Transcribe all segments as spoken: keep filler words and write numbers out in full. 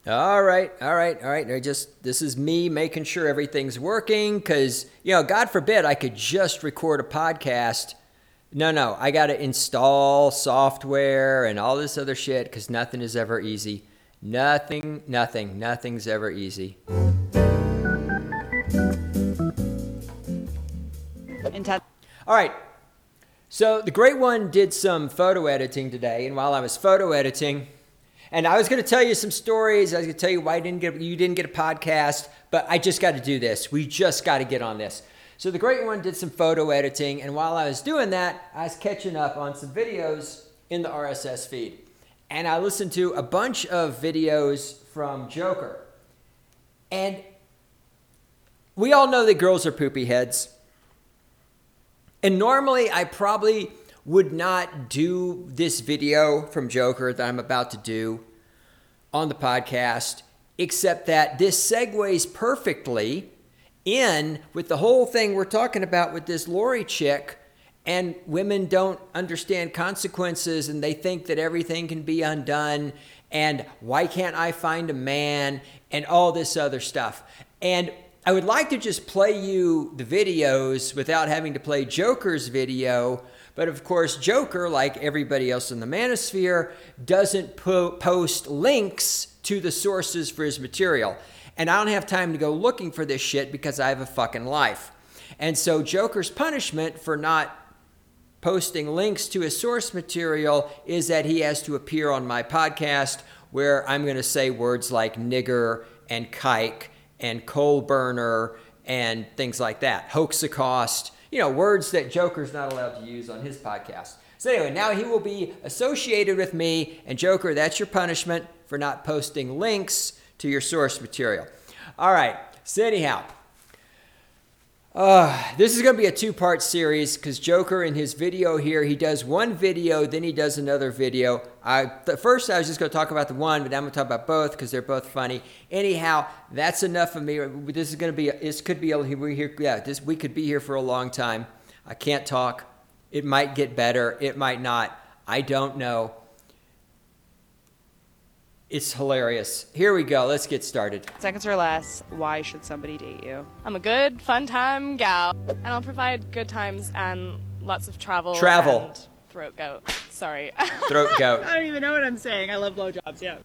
All right, all right, all right. I just this is me making sure everything's working because, you know, God forbid I could just record a podcast. No, no, I got to install software and all this other shit because nothing is ever easy. Nothing, nothing, nothing's ever easy. All right. So the Great One did some photo editing today, and while I was photo editing, and I was going to tell you some stories. I was going to tell you why I didn't get, you didn't get a podcast, but I just got to do this. We just got to get on this. So the Great One did some photo editing, and while I was doing that, I was catching up on some videos in the R S S feed. And I listened to a bunch of videos from Joker. And we all know that girls are poopy heads. And normally I probably would not do this video from Joker that I'm about to do on the podcast, except that this segues perfectly in with the whole thing we're talking about with this Lori chick, and women don't understand consequences and they think that everything can be undone and why can't I find a man and all this other stuff. And I would like to just play you the videos without having to play Joker's video. But of course, Joker, like everybody else in the manosphere, doesn't po- post links to the sources for his material. And I don't have time to go looking for this shit because I have a fucking life. And so Joker's punishment for not posting links to his source material is that he has to appear on my podcast where I'm going to say words like nigger and kike and coal burner and things like that. Hoaxacost, you know, words that Joker's not allowed to use on his podcast. So anyway, now he will be associated with me, and Joker, that's your punishment for not posting links to your source material. All right, so anyhow, uh, this is going to be a two-part series because Joker in his video here, he does one video, then he does another video. I, the first, I was just going to talk about the one, but now I'm going to talk about both because they're both funny. Anyhow, that's enough of me. This is going to be, this could be, we're here, yeah, this, we could be here for a long time. I can't talk. It might get better. It might not. I don't know. It's hilarious. Here we go. Let's get started. Seconds or less, why should somebody date you? I'm a good, fun time gal, and I'll provide good times and lots of travel. Travel. And throat goat. Sorry. Throat goat. I don't even know what I'm saying. I love blowjobs, yeah.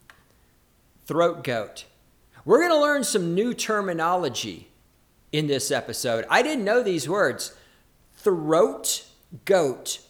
Throat goat. We're going to learn some new terminology in this episode. I didn't know these words. Throat goat.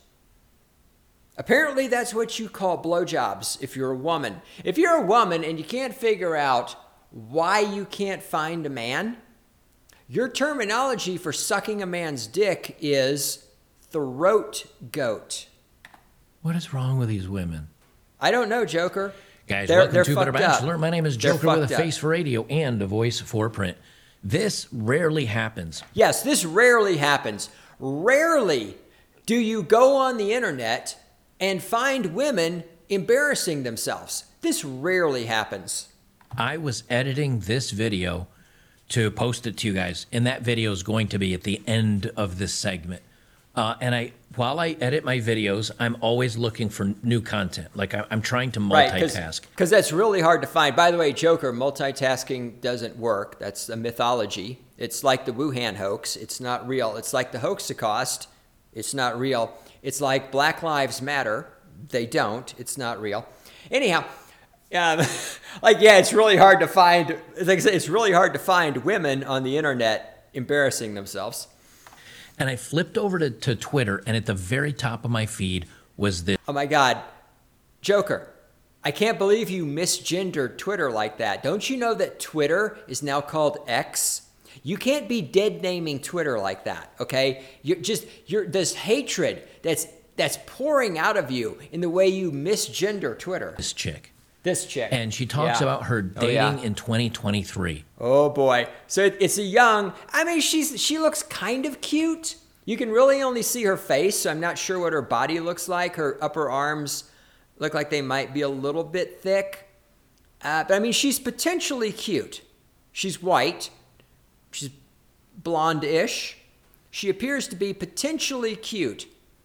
Apparently, that's what you call blowjobs if you're a woman. If you're a woman and you can't figure out why you can't find a man, your terminology for sucking a man's dick is throat goat. What is wrong with these women? I don't know, Joker. Guys, they're, welcome they're to Better Bachelor. Up. My name is They're Joker with a up. face for radio and a voice for print. This rarely happens. Yes, this rarely happens. Rarely do you go on the internet and find women embarrassing themselves. This rarely happens. I was editing this video to post it to you guys, and that video is going to be at the end of this segment. Uh, and I, while I edit my videos, I'm always looking for new content. Like I, I'm trying to multitask. Right, because that's really hard to find. By the way, Joker, multitasking doesn't work. That's a mythology. It's like the Wuhan hoax. It's not real. It's like the Hoaxacost. It's not real. It's like Black Lives Matter. They don't. It's not real. Anyhow, um, like, yeah, it's really hard to find, like I said, it's really hard to find women on the internet embarrassing themselves. And I flipped over to, to Twitter, and at the very top of my feed was this. Oh, my God. Joker, I can't believe you misgendered Twitter like that. Don't you know that Twitter is now called X? You can't be dead naming Twitter like that, okay? You're just you're this hatred that's that's pouring out of you in the way you misgender Twitter. This chick. This chick. And she talks yeah. about her dating oh, yeah. in twenty twenty-three. Oh boy. So it, it's a young, I mean she's she looks kind of cute. You can really only see her face, so I'm not sure what her body looks like. Her upper arms look like they might be a little bit thick. Uh, but I mean she's potentially cute. She's white. She's blonde-ish. She appears to be potentially cute.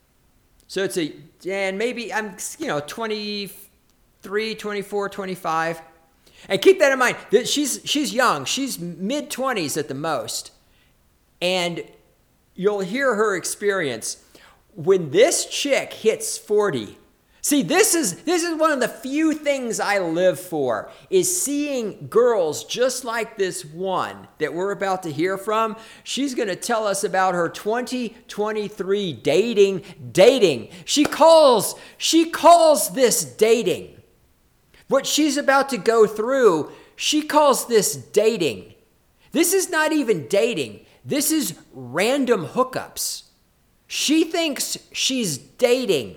So it's a, and maybe I'm, you know, twenty-three, twenty-four, twenty-five. And keep that in mind. That she's she's young. She's mid twenties at the most. And you'll hear her experience. When this chick hits forty, see, this is this is one of the few things I live for, is seeing girls just like this one that we're about to hear from. She's going to tell us about her twenty twenty-three dating, dating. She calls, she calls this dating. What she's about to go through, she calls this dating. This is not even dating. This is random hookups. She thinks she's dating.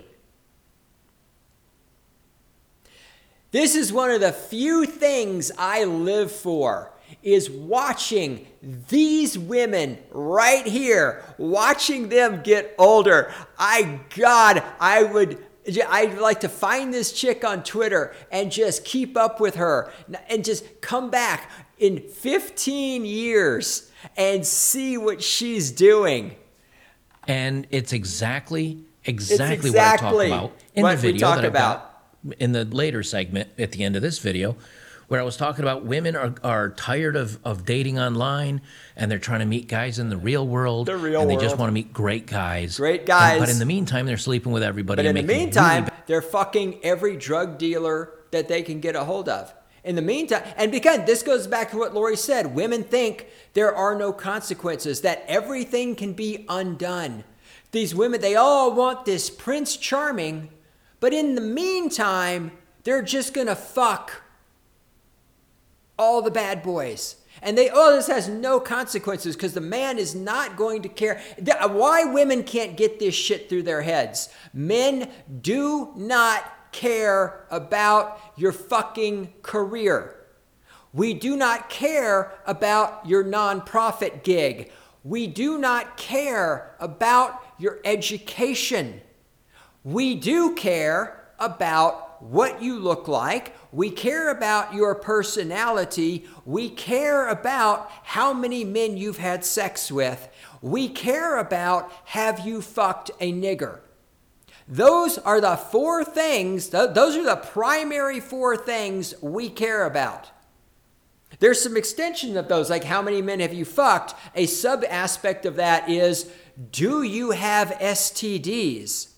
This is one of the few things I live for, is watching these women right here, watching them get older. I, God, I would, I'd like to find this chick on Twitter and just keep up with her and just come back in fifteen years and see what she's doing. And it's exactly, exactly, it's exactly what I talk about in what the video we talk that I've about. got in the later segment at the end of this video, where I was talking about women are, are tired of, of dating online, and they're trying to meet guys in the real world. The real and they world. just want to meet great guys. Great guys. And, but in the meantime, they're sleeping with everybody. But in and the making meantime, really they're fucking every drug dealer that they can get a hold of. In the meantime, and again, this goes back to what Lori said. Women think there are no consequences, that everything can be undone. These women, they all want this Prince Charming, but in the meantime, they're just going to fuck all the bad boys. And they, oh, this has no consequences because the man is not going to care. Why women can't get this shit through their heads? Men do not care about your fucking career. We do not care about your nonprofit gig. We do not care about your education. We do care about what you look like. We care about your personality. We care about how many men you've had sex with. We care about, have you fucked a nigger? Those are the four things, those are the primary four things we care about. There's some extension of those, like how many men have you fucked? A sub aspect of that is, do you have S T Ds?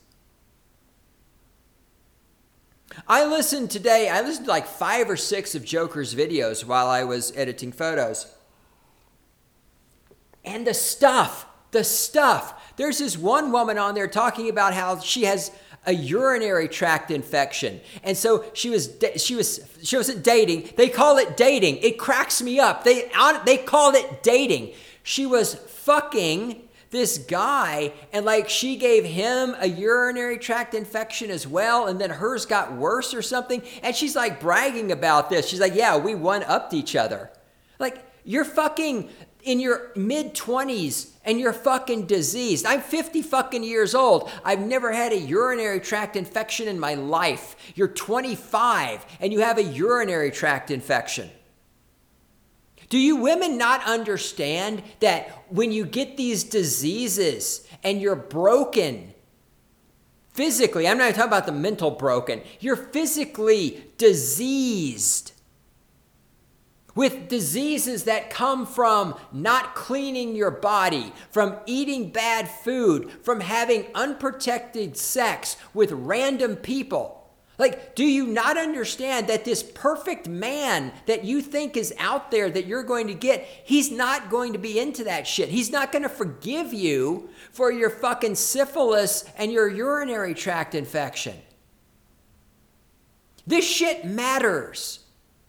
I listened today, I listened to like five or six of Joker's videos while I was editing photos. And the stuff, the stuff. There's this one woman on there talking about how she has a urinary tract infection. And so she was, she was, she wasn't dating. They call it dating. It cracks me up. They, they called it dating. She was fucking this guy, and like she gave him a urinary tract infection as well, and then hers got worse or something. And she's like bragging about this. She's like, yeah, we one-upped each other. Like, you're fucking in your mid-twenties and you're fucking diseased. I'm fifty fucking years old. I've never had a urinary tract infection in my life. You're twenty-five and you have a urinary tract infection. Do you women not understand that when you get these diseases and you're broken physically, I'm not talking about the mental broken, you're physically diseased with diseases that come from not cleaning your body, from eating bad food, from having unprotected sex with random people? Like, do you not understand that this perfect man that you think is out there that you're going to get, he's not going to be into that shit. He's not going to forgive you for your fucking syphilis and your urinary tract infection. This shit matters.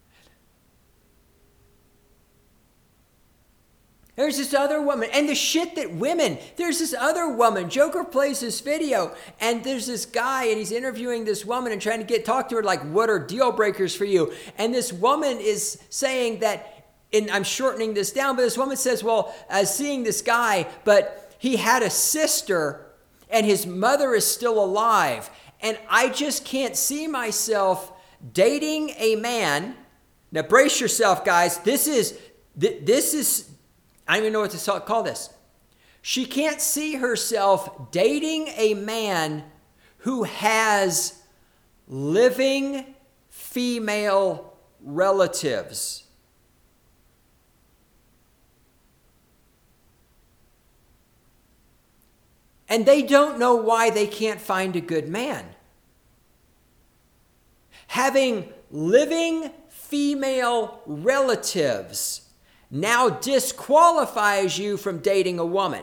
There's this other woman, and the shit that women, there's this other woman, Joker plays this video, and there's this guy, and he's interviewing this woman and trying to get talk to her, like, what are deal breakers for you? And this woman is saying that, and I'm shortening this down, but this woman says, well, I was seeing this guy, but he had a sister, and his mother is still alive, and I just can't see myself dating a man. Now, brace yourself, guys. This is, this is, I don't even know what to call this. She can't see herself dating a man who has living female relatives. And they don't know why they can't find a good man. Having living female relatives now disqualifies you from dating a woman.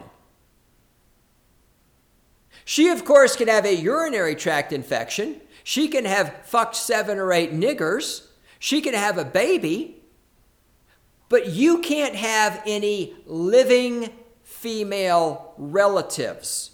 She, of course, can have a urinary tract infection. She can have fucked seven or eight niggers. She can have a baby. But you can't have any living female relatives.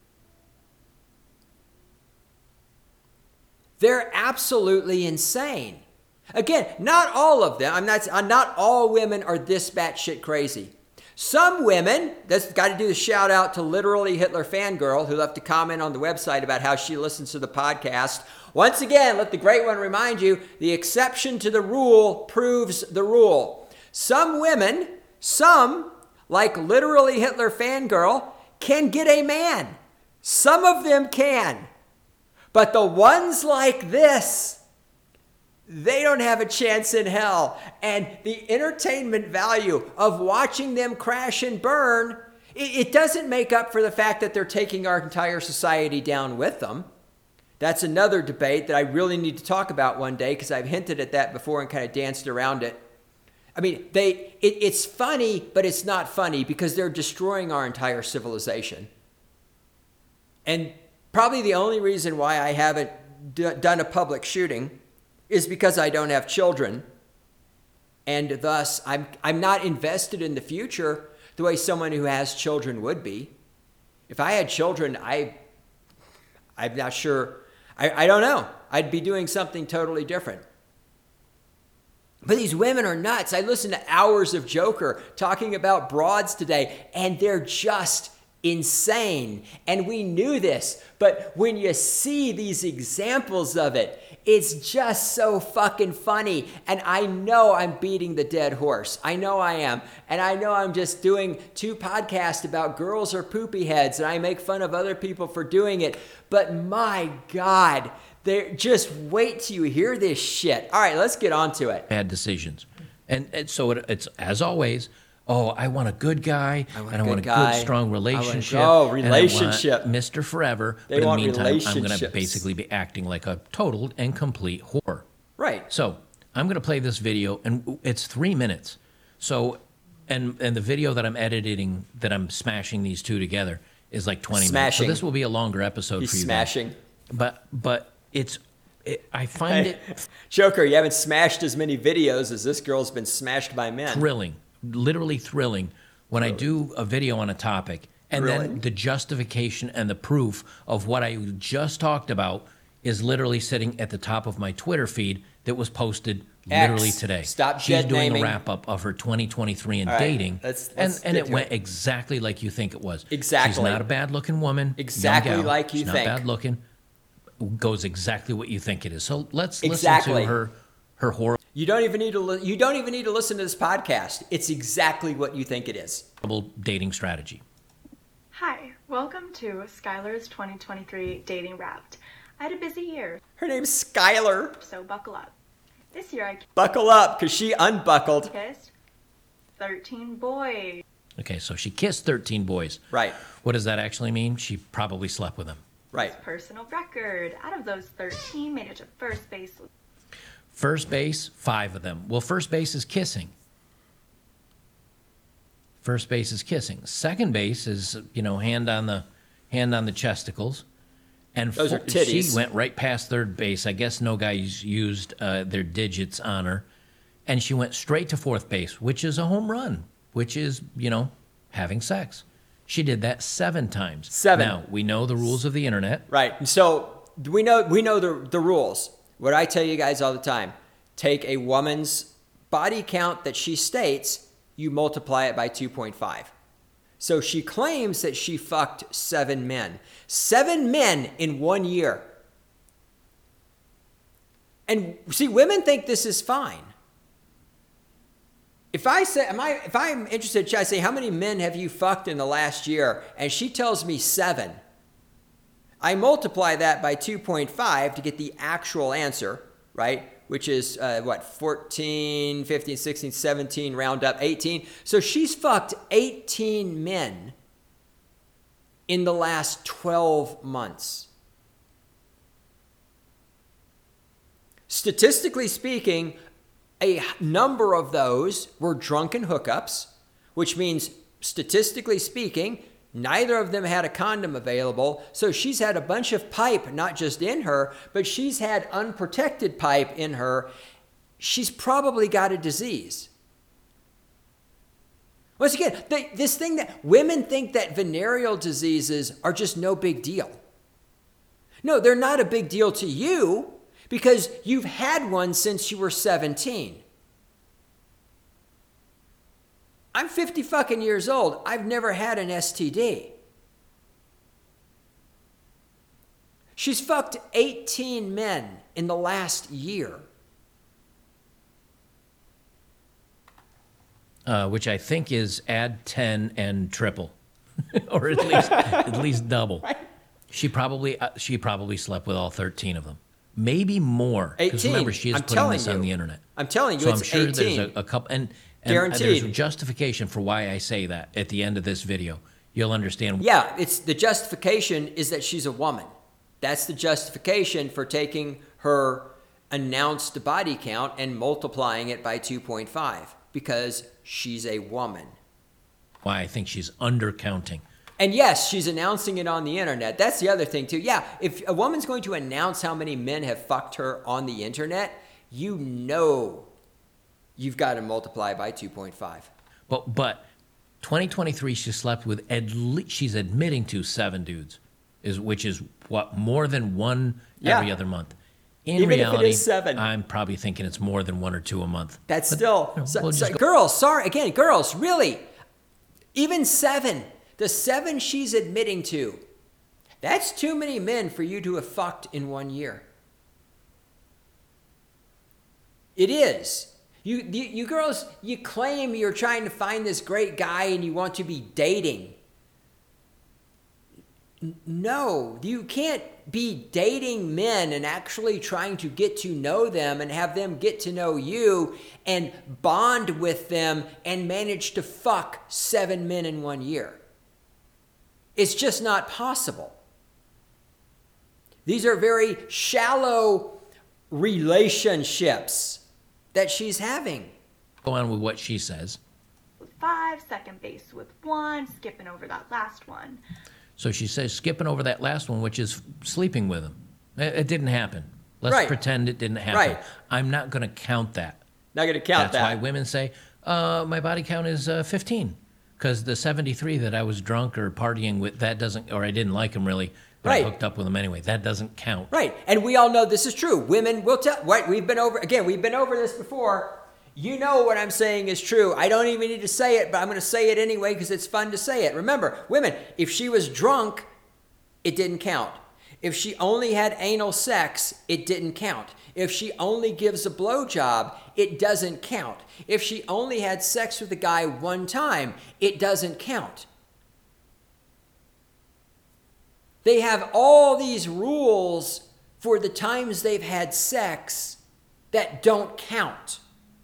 They're absolutely insane. Again, not all of them. I'm not, not all women are this batshit crazy. Some women, that's got to do the shout out to Literally Hitler Fangirl, who left a comment on the website about how she listens to the podcast. Once again, let the great one remind you, the exception to the rule proves the rule. Some women, some, like Literally Hitler Fangirl, can get a man. Some of them can. But the ones like this, they don't have a chance in hell. And the entertainment value of watching them crash and burn, it doesn't make up for the fact that they're taking our entire society down with them. That's another debate that I really need to talk about one day, because I've hinted at that before and kind of danced around it. I mean, they it, it's funny, but it's not funny because they're destroying our entire civilization. And probably the only reason why I haven't d- done a public shooting is because I don't have children. And thus, I'm I'm not invested in the future the way someone who has children would be. If I had children, I, I'm not sure. I, I don't know. I'd be doing something totally different. But these women are nuts. I listened to hours of Joker talking about broads today, and they're just insane. And we knew this, but when you see these examples of it, it's just so fucking funny. And I know I'm beating the dead horse. I know I am. And I know I'm just doing two podcasts about girls are poopy heads, and I make fun of other people for doing it. But my God, they're, just wait till you hear this shit. All right, let's get on to it. Bad decisions. And, and so it, it's, as always, oh, I want a good guy, I want and I a want a good guy. good, strong relationship. Oh, relationship. And I want Mister Forever. They but in the want meantime, I'm going to relationships. basically be acting like a total and complete whore. Right. So I'm going to play this video, and it's three minutes. So, and and the video that I'm editing, that I'm smashing these two together, is like twenty Smashing. minutes. So this will be a longer episode He's for you smashing. guys. But but it's, it, I find it Joker, you haven't smashed as many videos as this girl's been smashed by men. thrilling, literally thrilling, when I do a video on a topic, and Thrilling? then the justification and the proof of what I just talked about is literally sitting at the top of my Twitter feed that was posted literally X. today. Stop She's dead doing naming. a wrap up of her twenty twenty-three in All right, dating, let's- and let's and get it to went it. exactly like you think it was. Exactly. She's not a bad looking woman. young Exactly gal. like you She's think. not bad looking. Goes exactly what you think it is. So let's Exactly. listen to her her horrible You don't even need to. Li- you don't even need to listen to this podcast. It's exactly what you think it is. dating strategy. Hi, welcome to Skylar's twenty twenty-three Dating Wrapped. I had a busy year, Her name's Skylar. so buckle up. This year I Buckle up, because she unbuckled. kissed thirteen boys. Okay, so she kissed thirteen boys. Right, What does that actually mean? She probably slept with them. right. Personal record. Out of those thirteen, made it to first base. First base, five of them. Well, first base is kissing. First base is kissing. Second base is, you know, hand on the hand on the chesticles. And Those are fo- titties. she went right past third base. I guess no guys used uh, their digits on her. And she went straight to fourth base, which is a home run, which is, you know, having sex. She did that seven times. Seven. Now, we know the rules of the internet. Right. And so we know we know the the rules. What I tell you guys all the time: take a woman's body count that she states, you multiply it by two point five. So she claims that she fucked seven men, seven men in one year. And see, women think this is fine. If I say, am I, if I'm interested, should I say, how many men have you fucked in the last year? And she tells me seven. I multiply that by two point five to get the actual answer, right? which is uh, what, fourteen, fifteen, sixteen, seventeen, round up eighteen. So she's fucked eighteen men in the last twelve months. Statistically speaking, a number of those were drunken hookups, which means, statistically speaking, neither of them had a condom available. So she's had a bunch of pipe, not just in her, but she's had unprotected pipe in her. She's probably got a disease. Once again, they, this thing that women think that venereal diseases are just no big deal. No, they're not a big deal to you because you've had one since you were seventeen. I'm fifty fucking years old. I've never had an S T D. She's fucked eighteen men in the last year. Uh, which I think is add ten and triple, or at least at least double. Right. She probably uh, she probably slept with all thirteen of them, maybe more. Because remember, she is I'm putting this you. on the internet. I'm telling you, so it's I'm sure eighteen. There's a, a couple, and, and Guaranteed. there's justification for why I say that at the end of this video. You'll understand. Yeah, it's the justification is that she's a woman. That's the justification for taking her announced body count and multiplying it by two point five because she's a woman. Why I think she's undercounting. And yes, she's announcing it on the internet. That's the other thing too. Yeah, if a woman's going to announce how many men have fucked her on the internet, you know you've got to multiply by two point five. But but twenty twenty-three, she slept with at least, she's admitting to seven dudes, is which is what, more than one Yeah. every other month. In Even reality, if it is seven. I'm probably thinking it's more than one or two a month. That's But, still, you know, so, we'll so- just go- girls, sorry, again, girls, really, even seven, the seven she's admitting to, that's too many men for you to have fucked in one year. It is. You, you, you girls, you claim you're trying to find this great guy and you want to be dating. N- No, you can't be dating men and actually trying to get to know them and have them get to know you and bond with them and manage to fuck seven men in one year. It's just not possible. These are very shallow relationships that she's having. Go on with what she says. With five, second base with one, skipping over that last one. So she says, skipping over that last one, which is sleeping with him. It, it didn't happen. Let's Right. pretend it didn't happen. Right. I'm not going to count that. Not going to count That's that. why women say, uh, my body count is uh, fifteen. Because the seventy-three that I was drunk or partying with, that doesn't, or I didn't like him really, but Right. I hooked up with him anyway. That doesn't count. Right. And we all know this is true. Women will tell, right? We've been over, again, we've been over this before. You know what I'm saying is true. I don't even need to say it, but I'm going to say it anyway because it's fun to say it. Remember, women, if she was drunk, it didn't count. If she only had anal sex, it didn't count. If she only gives a blowjob, it doesn't count. If she only had sex with a guy one time, it doesn't count. They have all these rules for the times they've had sex that don't count.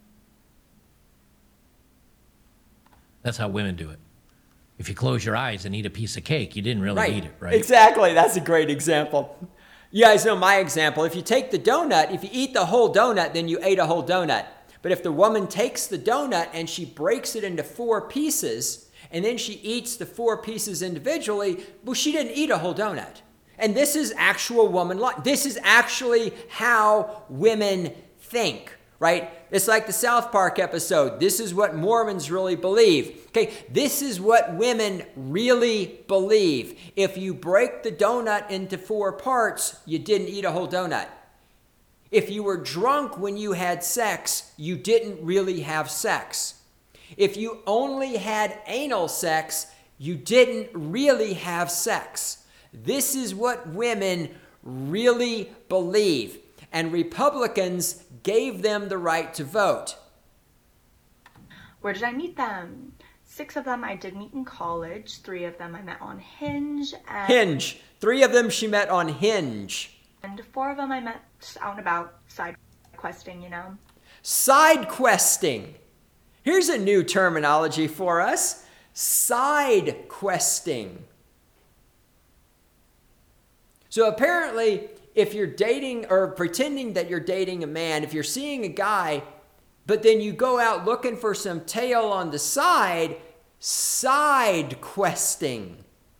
That's how women do it. If you close your eyes and eat a piece of cake, you didn't really Right. eat it, right? Exactly. That's a great example. You guys know my example. If you take the donut, if you eat the whole donut, then you ate a whole donut. But if the woman takes the donut and she breaks it into four pieces, and then she eats the four pieces individually, well, she didn't eat a whole donut. And this is actual woman life. This is actually how women think, right? It's like the South Park episode. This is what Mormons really believe. Okay, this is what women really believe. If you break the donut into four parts, you didn't eat a whole donut. If you were drunk when you had sex, you didn't really have sex. If you only had anal sex, you didn't really have sex. This is what women really believe. And Republicans gave them the right to vote. Where did I meet them? Six of them I did meet in college. Three of them I met on Hinge. And, Hinge. Three of them she met on Hinge. and four of them I met just out and about, side questing, you know. Side questing. Here's a new terminology for us. Side questing. So apparently, if you're dating or pretending that you're dating a man, if you're seeing a guy, but then you go out looking for some tail on the side, side questing.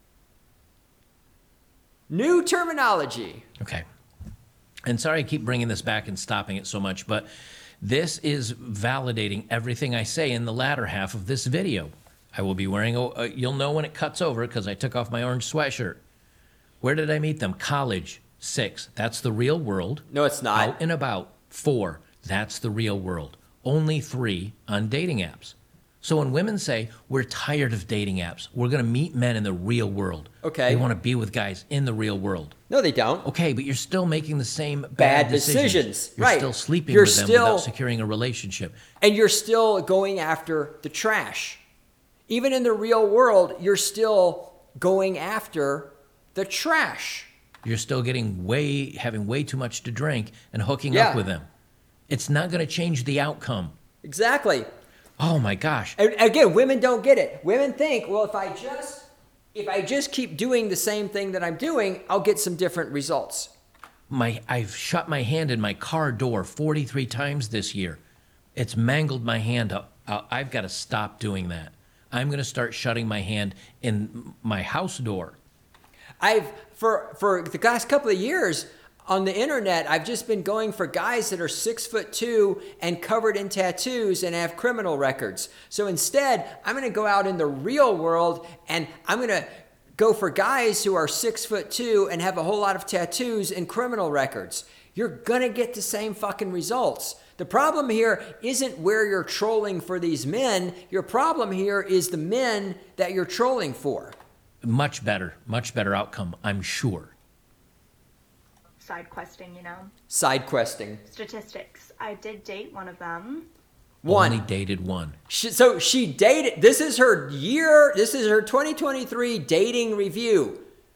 New terminology. Okay. And sorry I keep bringing this back and stopping it so much, but this is validating everything I say in the latter half of this video. I will be wearing, a, a you'll know when it cuts over because I took off my orange sweatshirt. Where did I meet them? College. Six. That's the real world. No, it's not. Out and about. Four. That's the real world. Only three on dating apps. So when women say, we're tired of dating apps, we're going to meet men in the real world. Okay. They want to be with guys in the real world. No, they don't. Okay, but you're still making the same bad, Bad decisions. decisions. You're Right. still sleeping You're with them still- without securing a relationship. And you're still going after the trash. Even in the real world, you're still going after the trash. You're still getting way, having way too much to drink and hooking Yeah. up with them. It's not going to change the outcome. Exactly. Oh my gosh. And again, women don't get it. Women think, well, if I just if I just keep doing the same thing that I'm doing, I'll get some different results. My, I've shut my hand in my car door forty-three times this year. It's mangled my hand up. Uh, I've got to stop doing that. I'm going to start shutting my hand in my house door. I've for for the last couple of years on the internet, I've just been going for guys that are six foot two and covered in tattoos and have criminal records. So instead, I'm going to go out in the real world and I'm going to go for guys who are six foot two and have a whole lot of tattoos and criminal records. You're going to get the same fucking results. The problem here isn't where you're trolling for these men. Your problem here is the men that you're trolling for. Much better, much better outcome, I'm sure. Side questing, you know. Side questing. Statistics. I did date one of them. One. Only dated one. She, so she dated, this is her year, this is her twenty twenty-three dating review.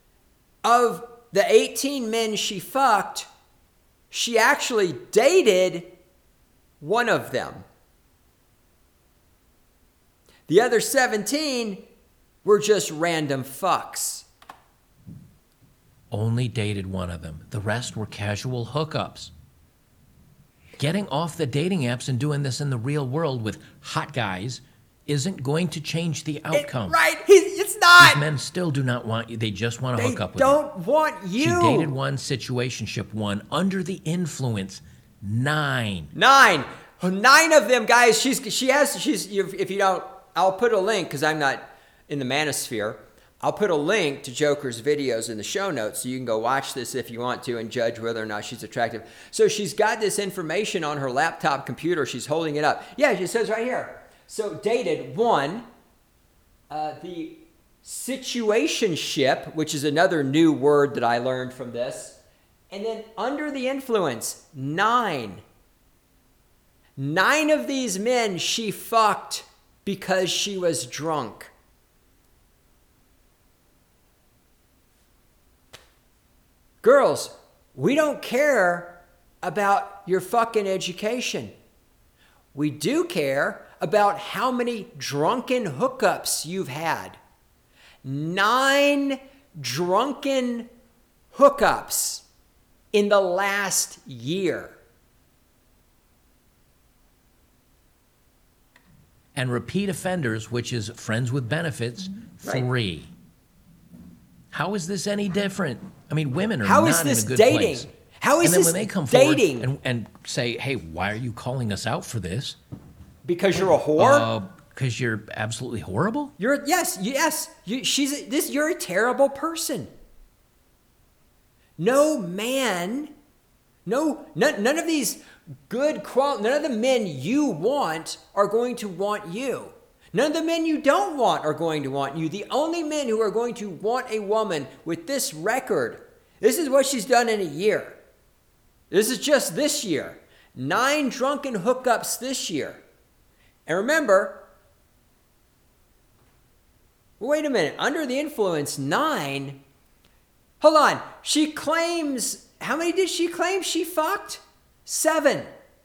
Of the eighteen men she fucked, she actually dated one of them. The other seventeen were just random fucks. Only dated one of them. The rest were casual hookups. Getting off the dating apps and doing this in the real world with hot guys isn't going to change the outcome. It, right? He, it's not. These men still do not want you. They just want to They hook up with you. don't want you. She dated one, situationship one, under the influence, nine. Nine. Nine of them, guys. She's she has she's if you don't, I'll put a link because I'm not in the manosphere. I'll put a link to Joker's videos in the show notes so you can go watch this if you want to and judge whether or not she's attractive. So she's got this information on her laptop computer. She's holding it up. Yeah, it says right here. So dated one, uh, the situationship, which is another new word that I learned from this. And then under the influence, nine. Nine of these men she fucked because she was drunk. Girls, we don't care about your fucking education. We do care about how many drunken hookups you've had. Nine drunken hookups in the last year. And repeat offenders, which is friends with benefits, Right. three. How is this any different? I mean, women are How not is this in a good dating? place. How is and then this when they come dating? forward and, and say, hey, why are you calling us out for this? Because you're a whore? Because you're absolutely horrible? You're yes, yes. You, she's this. You're a terrible person. No man, no none, none of these good qual. None of the men you want are going to want you. None of the men you don't want are going to want you. The only men who are going to want a woman with this record. This is what she's done in a year. This is just this year. Nine drunken hookups this year. And remember. Wait a minute. Under the influence, nine. Hold on. She claims, how many did she claim she fucked? Seven.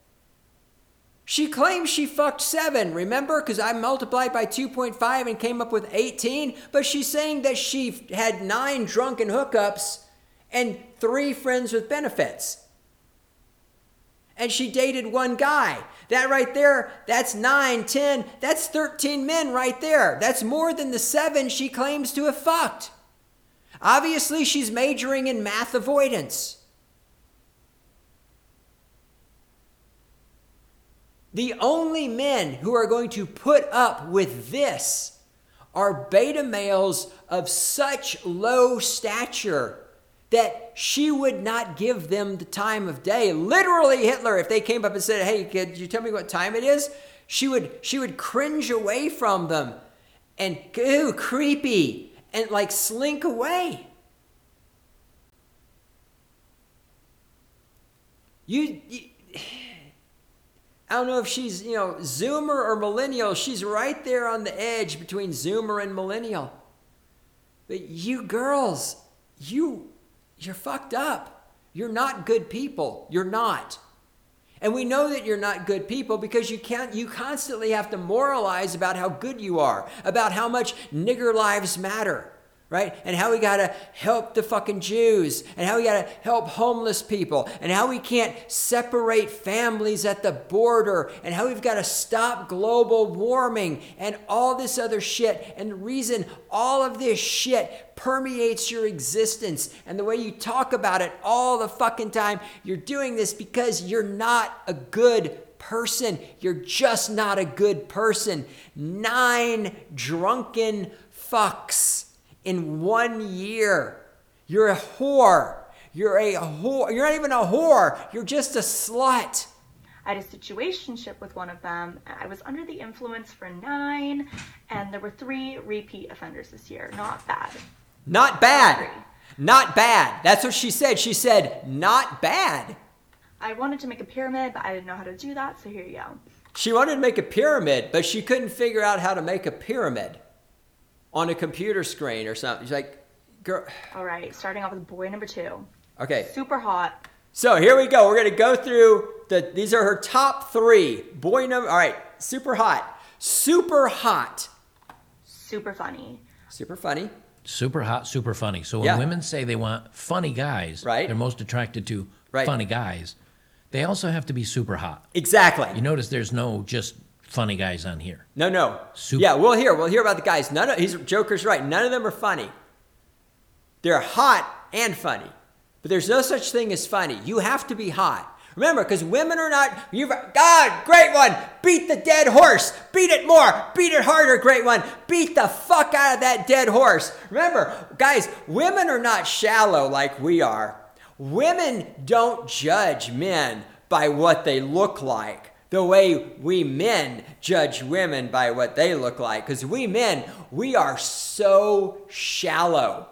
She claims she fucked seven, remember? Because I multiplied by two point five and came up with eighteen. But she's saying that she had nine drunken hookups and three friends with benefits. And she dated one guy. That right there, that's nine, ten, that's thirteen men right there. That's more than the seven she claims to have fucked. Obviously, she's majoring in math avoidance. The only men who are going to put up with this are beta males of such low stature that she would not give them the time of day. Literally, Hitler, if they came up and said, hey, could you tell me what time it is? She would, she would cringe away from them and, ooh, creepy, and like slink away. You... you I don't know if she's, you know, Zoomer or millennial. She's right there on the edge between Zoomer and millennial. But you girls, you, you're fucked up. You're not good people. You're not. And we know that you're not good people because you can't, you constantly have to moralize about how good you are, about how much nigger lives matter. Right? And how we got to help the fucking Jews, and how we got to help homeless people, and how we can't separate families at the border, and how we've got to stop global warming and all this other shit. And the reason all of this shit permeates your existence and the way you talk about it all the fucking time, you're doing this because you're not a good person. You're just not a good person. Nine drunken fucks in one year. You're a whore. You're a whore. You're not even a whore. You're just a slut. I had a situationship with one of them. I was under the influence for nine, and there were three repeat offenders this year. Not bad. Not bad. Not bad. That's what she said. She said, not bad. I wanted to make a pyramid, but I didn't know how to do that, so here you go. She wanted to make a pyramid, but she couldn't figure out how to make a pyramid on a computer screen or something. She's like, girl. All right, starting off with boy number two. Okay. Super hot. So here we go. We're going to go through the, these are her top three. Boy number, all right, super hot. Super hot. Super funny. Super funny. Super hot, super funny. So when Yeah. women say they want funny guys, Right. they're most attracted to Right. funny guys. They also have to be super hot. Exactly. You notice there's no just funny guys on here. No, no. Super- Yeah, we'll hear. We'll hear about the guys. None of he's Joker's right. None of them are funny. They're hot and funny. But there's no such thing as funny. You have to be hot. Remember, because women are not, you've, God, great one. Beat the dead horse. Beat it more. Beat it harder, great one. Beat the fuck out of that dead horse. Remember, guys, women are not shallow like we are. Women don't judge men by what they look like the way we men judge women by what they look like. Because we men, we are so shallow.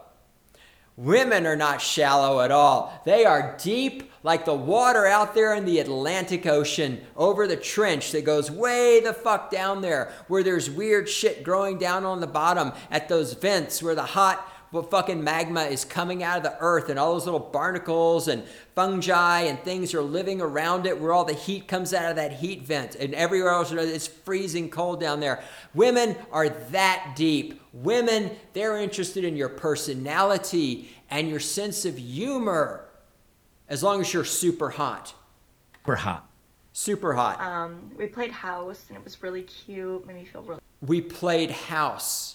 Women are not shallow at all. They are deep like the water out there in the Atlantic Ocean over the trench that goes way the fuck down there where there's weird shit growing down on the bottom at those vents where the hot well, fucking magma is coming out of the earth and all those little barnacles and fungi and things are living around it where all the heat comes out of that heat vent and everywhere else it's freezing cold down there. Women are that deep. Women, they're interested in your personality and your sense of humor as long as you're super hot. Super hot. Super hot. Um, we played house, and it was really cute. Made me feel really... We played house.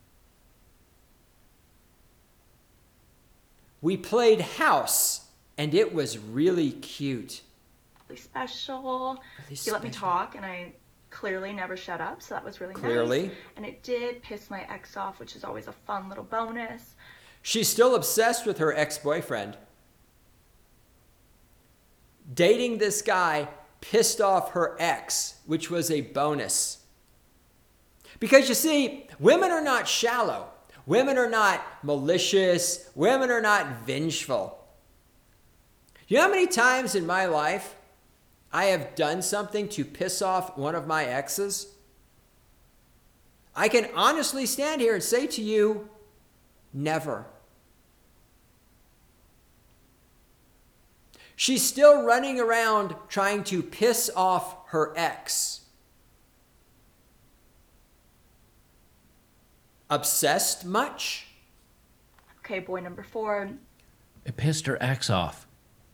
We played house, and it was really cute. really special. Really He let me special. talk, and I clearly never shut up, so that was really Clearly. nice. And it did piss my ex off, which is always a fun little bonus. She's still obsessed with her ex-boyfriend. Dating this guy pissed off her ex, which was a bonus. Because you see, women are not shallow. Women are not malicious. Women are not vengeful. You know how many times in my life I have done something to piss off one of my exes? I can honestly stand here and say to you, never. She's still running around trying to piss off her ex? Obsessed much? Okay, boy number four. It pissed her ex off.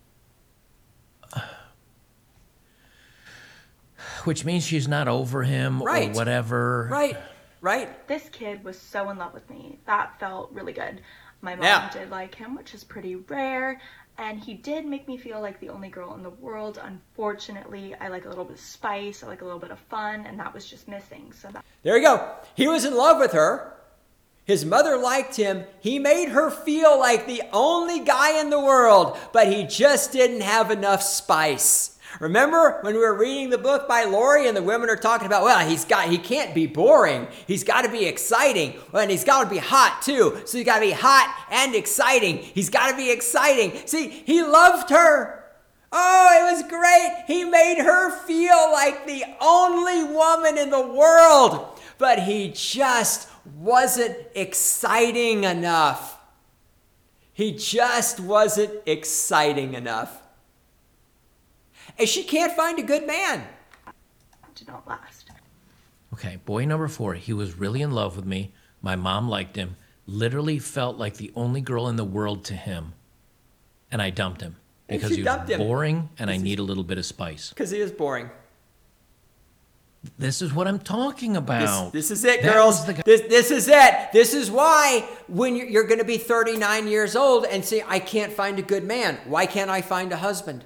Which means she's not over him Right. or whatever. Right, right. This kid was so in love with me. That felt really good. My mom Yeah. did like him, which is pretty rare. And he did make me feel like the only girl in the world. Unfortunately, I like a little bit of spice. I like a little bit of fun. And that was just missing. So that... There you go. He was in love with her. His mother liked him. He made her feel like the only guy in the world, but he just didn't have enough spice. Remember when we were reading the book by Lori and the women are talking about, well, he's got, he can't be boring. He's got to be exciting. Well, and he's got to be hot too. So he's got to be hot and exciting. He's got to be exciting. See, he loved her. Oh, it was great. He made her feel like the only woman in the world, but he just wasn't exciting enough. He just wasn't exciting enough. And she can't find a good man. did not last. Okay, boy number four. He was really in love with me. My mom liked him. Literally felt like the only girl in the world to him. And I dumped him. And Because she he was dumped him. boring and I need a little bit of spice. Because he was boring. This is what I'm talking This, about. this is it, That girls. was the guy- This, this is it. This is why when you're, you're going to be thirty-nine years old and say, I can't find a good man. Why can't I find a husband?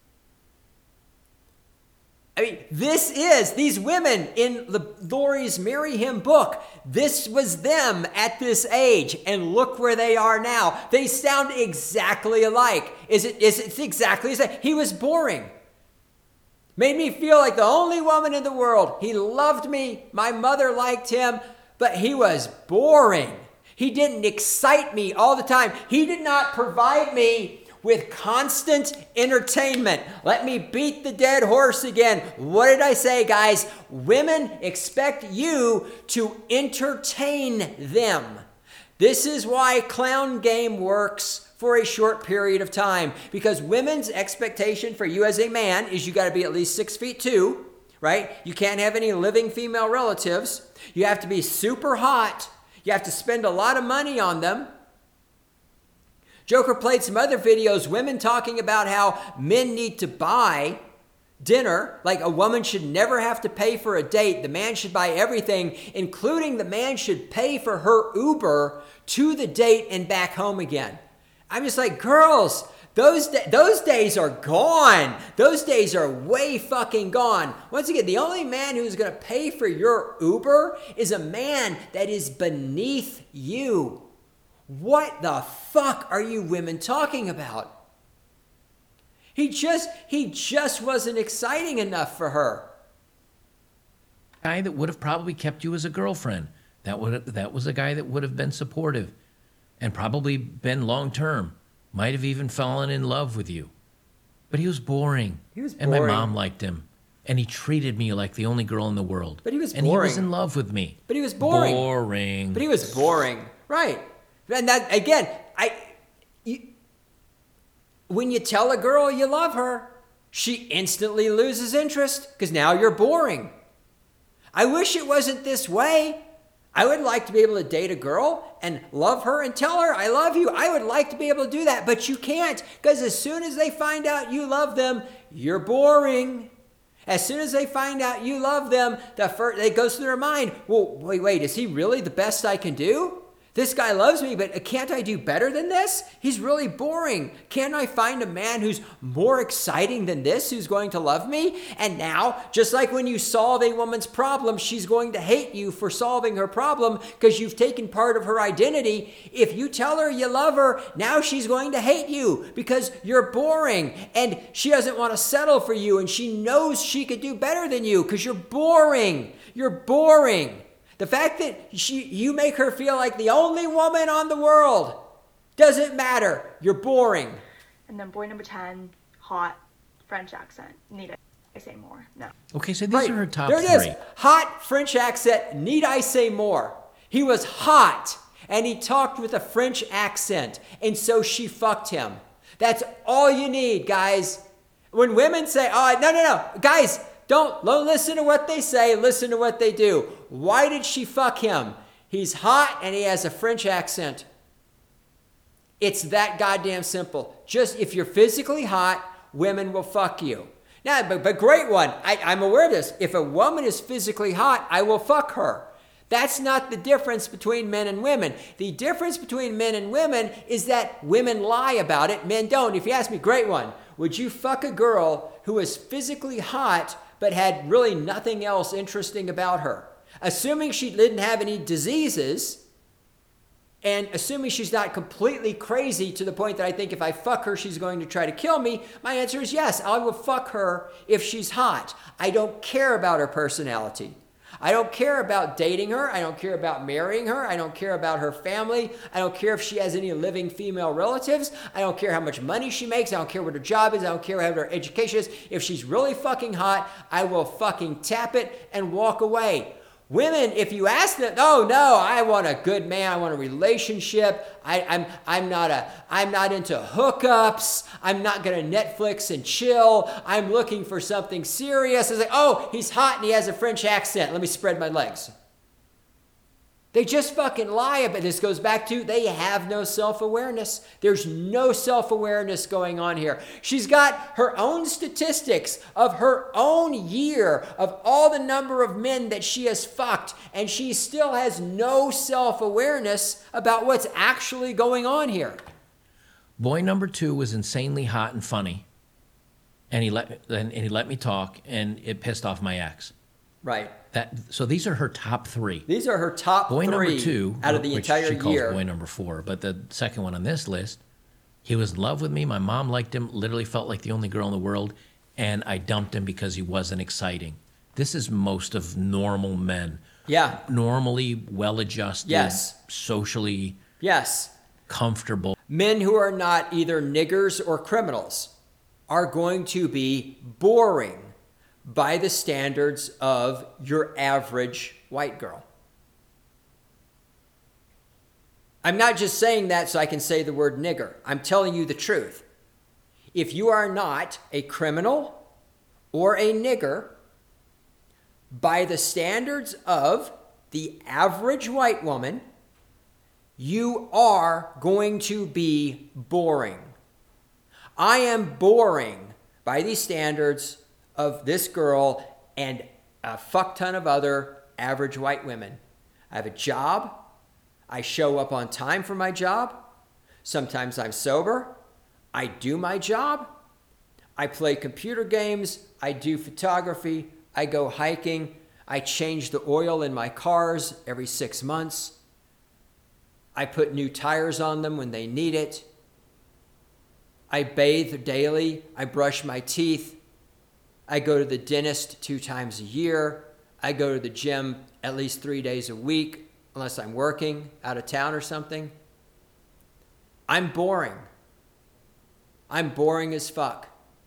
I mean, this is, these women in the Lori's Marry Him book, this was them at this age, and look where they are now. They sound exactly alike. Is it? Is it exactly the same? He was boring. Made me feel like the only woman in the world. He loved me. My mother liked him, but he was boring. He didn't excite me all the time. He did not provide me with constant entertainment. Let me beat the dead horse again. What did I say, guys? Women expect you to entertain them. This is why Clown Game works for a short period of time, because women's expectation for you as a man is you got to be at least six feet two, right? You can't have any living female relatives. You have to be super hot. You have to spend a lot of money on them. Joker played some other videos, women talking about how men need to buy dinner, like a woman should never have to pay for a date. The man should buy everything, including the man should pay for her Uber to the date and back home again. I'm just like, girls, those da- those days are gone. Those days are way fucking gone. Once again, the only man who's going to pay for your Uber is a man that is beneath you. What the fuck are you women talking about? He just he just wasn't exciting enough for her. Guy that would have probably kept you as a girlfriend. That would that was a guy that would have been supportive and probably been long term. Might have even fallen in love with you. But he was boring. He was And my boring. mom liked him. And he treated me like the only girl in the world. But he was And he was boring. in love with me. But he was boring. Boring. But he was boring. Right. And that, again, I, you, when you tell a girl you love her, she instantly loses interest because now you're boring. I wish it wasn't this way. I would like to be able to date a girl and love her and tell her I love you. I would like to be able to do that, but you can't, because as soon as they find out you love them, you're boring. As soon as they find out you love them, the first, it goes through their mind, well, wait, wait, is he really the best I can do? This guy loves me, but can't I do better than this? He's really boring. Can't I find a man who's more exciting than this, who's going to love me? And now, just like when you solve a woman's problem, she's going to hate you for solving her problem because you've taken part of her identity. If you tell her you love her, now she's going to hate you because you're boring. And she doesn't want to settle for you, and she knows she could do better than you because you're boring. You're boring. The fact that she, you make her feel like the only woman on the world doesn't matter. You're boring. And then boy number ten, hot French accent. Need I say more? No. Okay, so these Right. are her top there it three. is. Hot French accent. Need I say more? He was hot and he talked with a French accent, and so she fucked him. That's all you need, guys. When women say, oh, no, no, no. Guys, Don't, don't listen to what they say. Listen to what they do. Why did she fuck him? He's hot and he has a French accent. It's that goddamn simple. Just if you're physically hot, women will fuck you. Now, but, but great one. I, I'm aware of this. If a woman is physically hot, I will fuck her. That's not the difference between men and women. The difference between men and women is that women lie about it, men don't. If you ask me, great one, would you fuck a girl who was physically hot but had really nothing else interesting about her? Assuming she didn't have any diseases, and assuming she's not completely crazy to the point that I think if I fuck her, she's going to try to kill me, my answer is yes, I will fuck her if she's hot. I don't care about her personality. I don't care about dating her. I don't care about marrying her. I don't care about her family. I don't care if she has any living female relatives. I don't care how much money she makes. I don't care what her job is. I don't care what her education is. If she's really fucking hot, I will fucking tap it and walk away. Women, if you ask them, oh no, I want a good man, I want a relationship. I, I'm I'm not a I'm not into hookups. I'm not gonna Netflix and chill. I'm looking for something serious. It's like, oh, he's hot and he has a French accent. Let me spread my legs. They just fucking lie about this. Goes back to they have no self-awareness. There's no self-awareness going on here. She's got her own statistics of her own year of all the number of men that she has fucked, and she still has no self-awareness about what's actually going on here. Boy number two was insanely hot and funny, and he let and he let me talk, and it pissed off my ex. Right. That so these are her top three. These are her top boy three number two, out of the which entire she calls year. Boy number four, but the second one on this list, he was in love with me. My mom liked him. Literally felt like the only girl in the world, and I dumped him because he wasn't exciting. This is most of normal men. Yeah. Normally well-adjusted. Yes. Socially. Yes. Comfortable. Men who are not either niggers or criminals are going to be boring by the standards of your average white girl. I'm not just saying that so I can say the word nigger. I'm telling you the truth. If you are not a criminal or a nigger, by the standards of the average white woman, you are going to be boring. I am boring by these standards of this girl and a fuck ton of other average white women. I have a job. I show up on time for my job. Sometimes I'm sober. I do my job. I play computer games. I do photography. I go hiking. I change the oil in my cars every six months. I put new tires on them when they need it. I bathe daily. I brush my teeth. I go to the dentist two times a year. I go to the gym at least three days a week, unless I'm working out of town or something. I'm boring. I'm boring as fuck.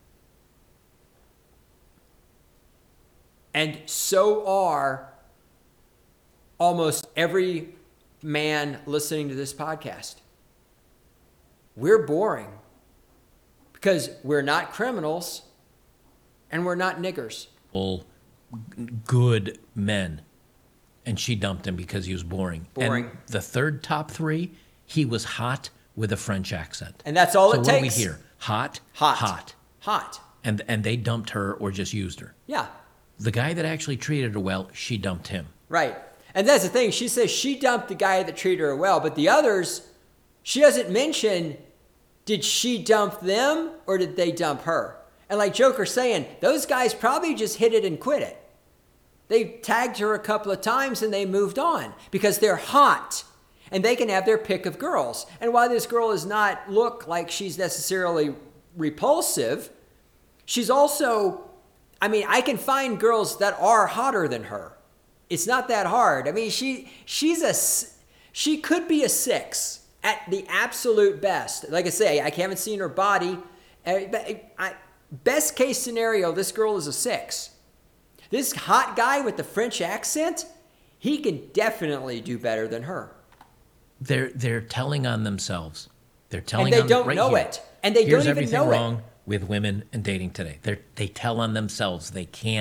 And so are almost every man listening to this podcast. We're boring because we're not criminals. And we're not niggers. All good men. And she dumped him because he was boring. Boring. And the third top three, he was hot with a French accent. And that's all so it what takes. do we hear? Hot, Hot. hot. Hot. And, and they dumped her or just used her. Yeah. The guy that actually treated her well, she dumped him. Right. And that's the thing. She says she dumped the guy that treated her well. But the others, she doesn't mention, did she dump them or did they dump her? And like Joker's saying, those guys probably just hit it and quit it. They tagged her a couple of times and they moved on because they're hot and they can have their pick of girls. And while this girl does not look like she's necessarily repulsive, she's also, I mean, I can find girls that are hotter than her. It's not that hard. I mean, she she's a, she could be a six at the absolute best. Like I say, I haven't seen her body. I, I, Best case scenario, this girl is a six. This hot guy with the French accent, he can definitely do better than her. They're they're telling on themselves. They're telling And they on don't right know here. it. And they Here's don't even everything know it. wrong with women and dating today. They they tell on themselves. They can't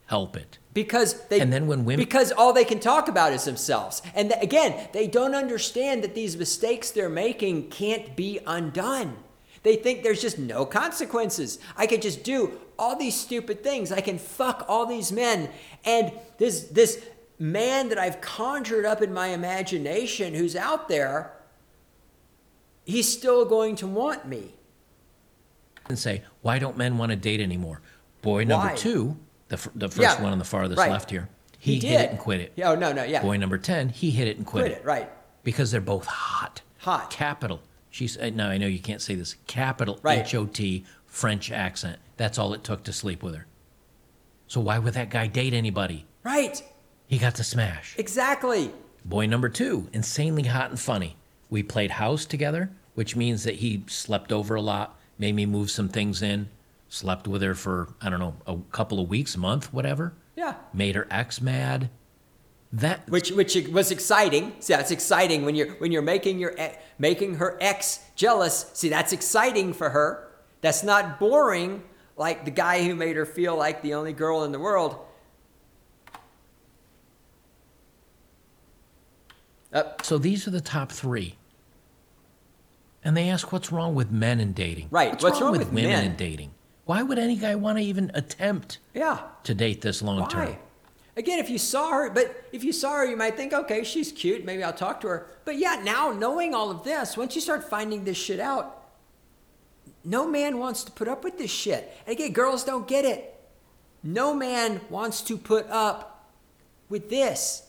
help it. Because they And then when women- because all they can talk about is themselves. And th- again, they don't understand that these mistakes they're making can't be undone. They think there's just no consequences. I could just do all these stupid things. I can fuck all these men. And this this man that I've conjured up in my imagination who's out there, he's still going to want me. And say, why don't men want to date anymore? Boy number Why? two, the, f- the first Yeah, one on the farthest right. left here, he, He hit did. it and quit it. Yeah, oh, no, no, yeah. Boy number ten, he hit it and quit, Quit it, right. Because they're both hot. Hot. Capital. She's, uh, now I know you can't say this. Capital Right. H O T, French accent. That's all it took to sleep with her. So why would that guy date anybody? Right. He got to smash. Exactly. Boy number two, insanely hot and funny. We played house together, which means that he slept over a lot, made me move some things in, slept with her for, I don't know, a couple of weeks, a month, whatever. Yeah. Made her ex mad. That Which which was exciting. See, that's exciting when you're when you're making your e- making her ex jealous. See, that's exciting for her. That's not boring like the guy who made her feel like the only girl in the world. Up. So these are the top three. And they ask what's wrong with men in dating. Right, What's, what's wrong, wrong with, with women men? in dating? Why would any guy want to even attempt Yeah. to date this long term? Why? Again, if you saw her, but if you saw her, you might think, okay, she's cute. Maybe I'll talk to her. But yeah, now knowing all of this, once you start finding this shit out, no man wants to put up with this shit. And again, girls don't get it. No man wants to put up with this.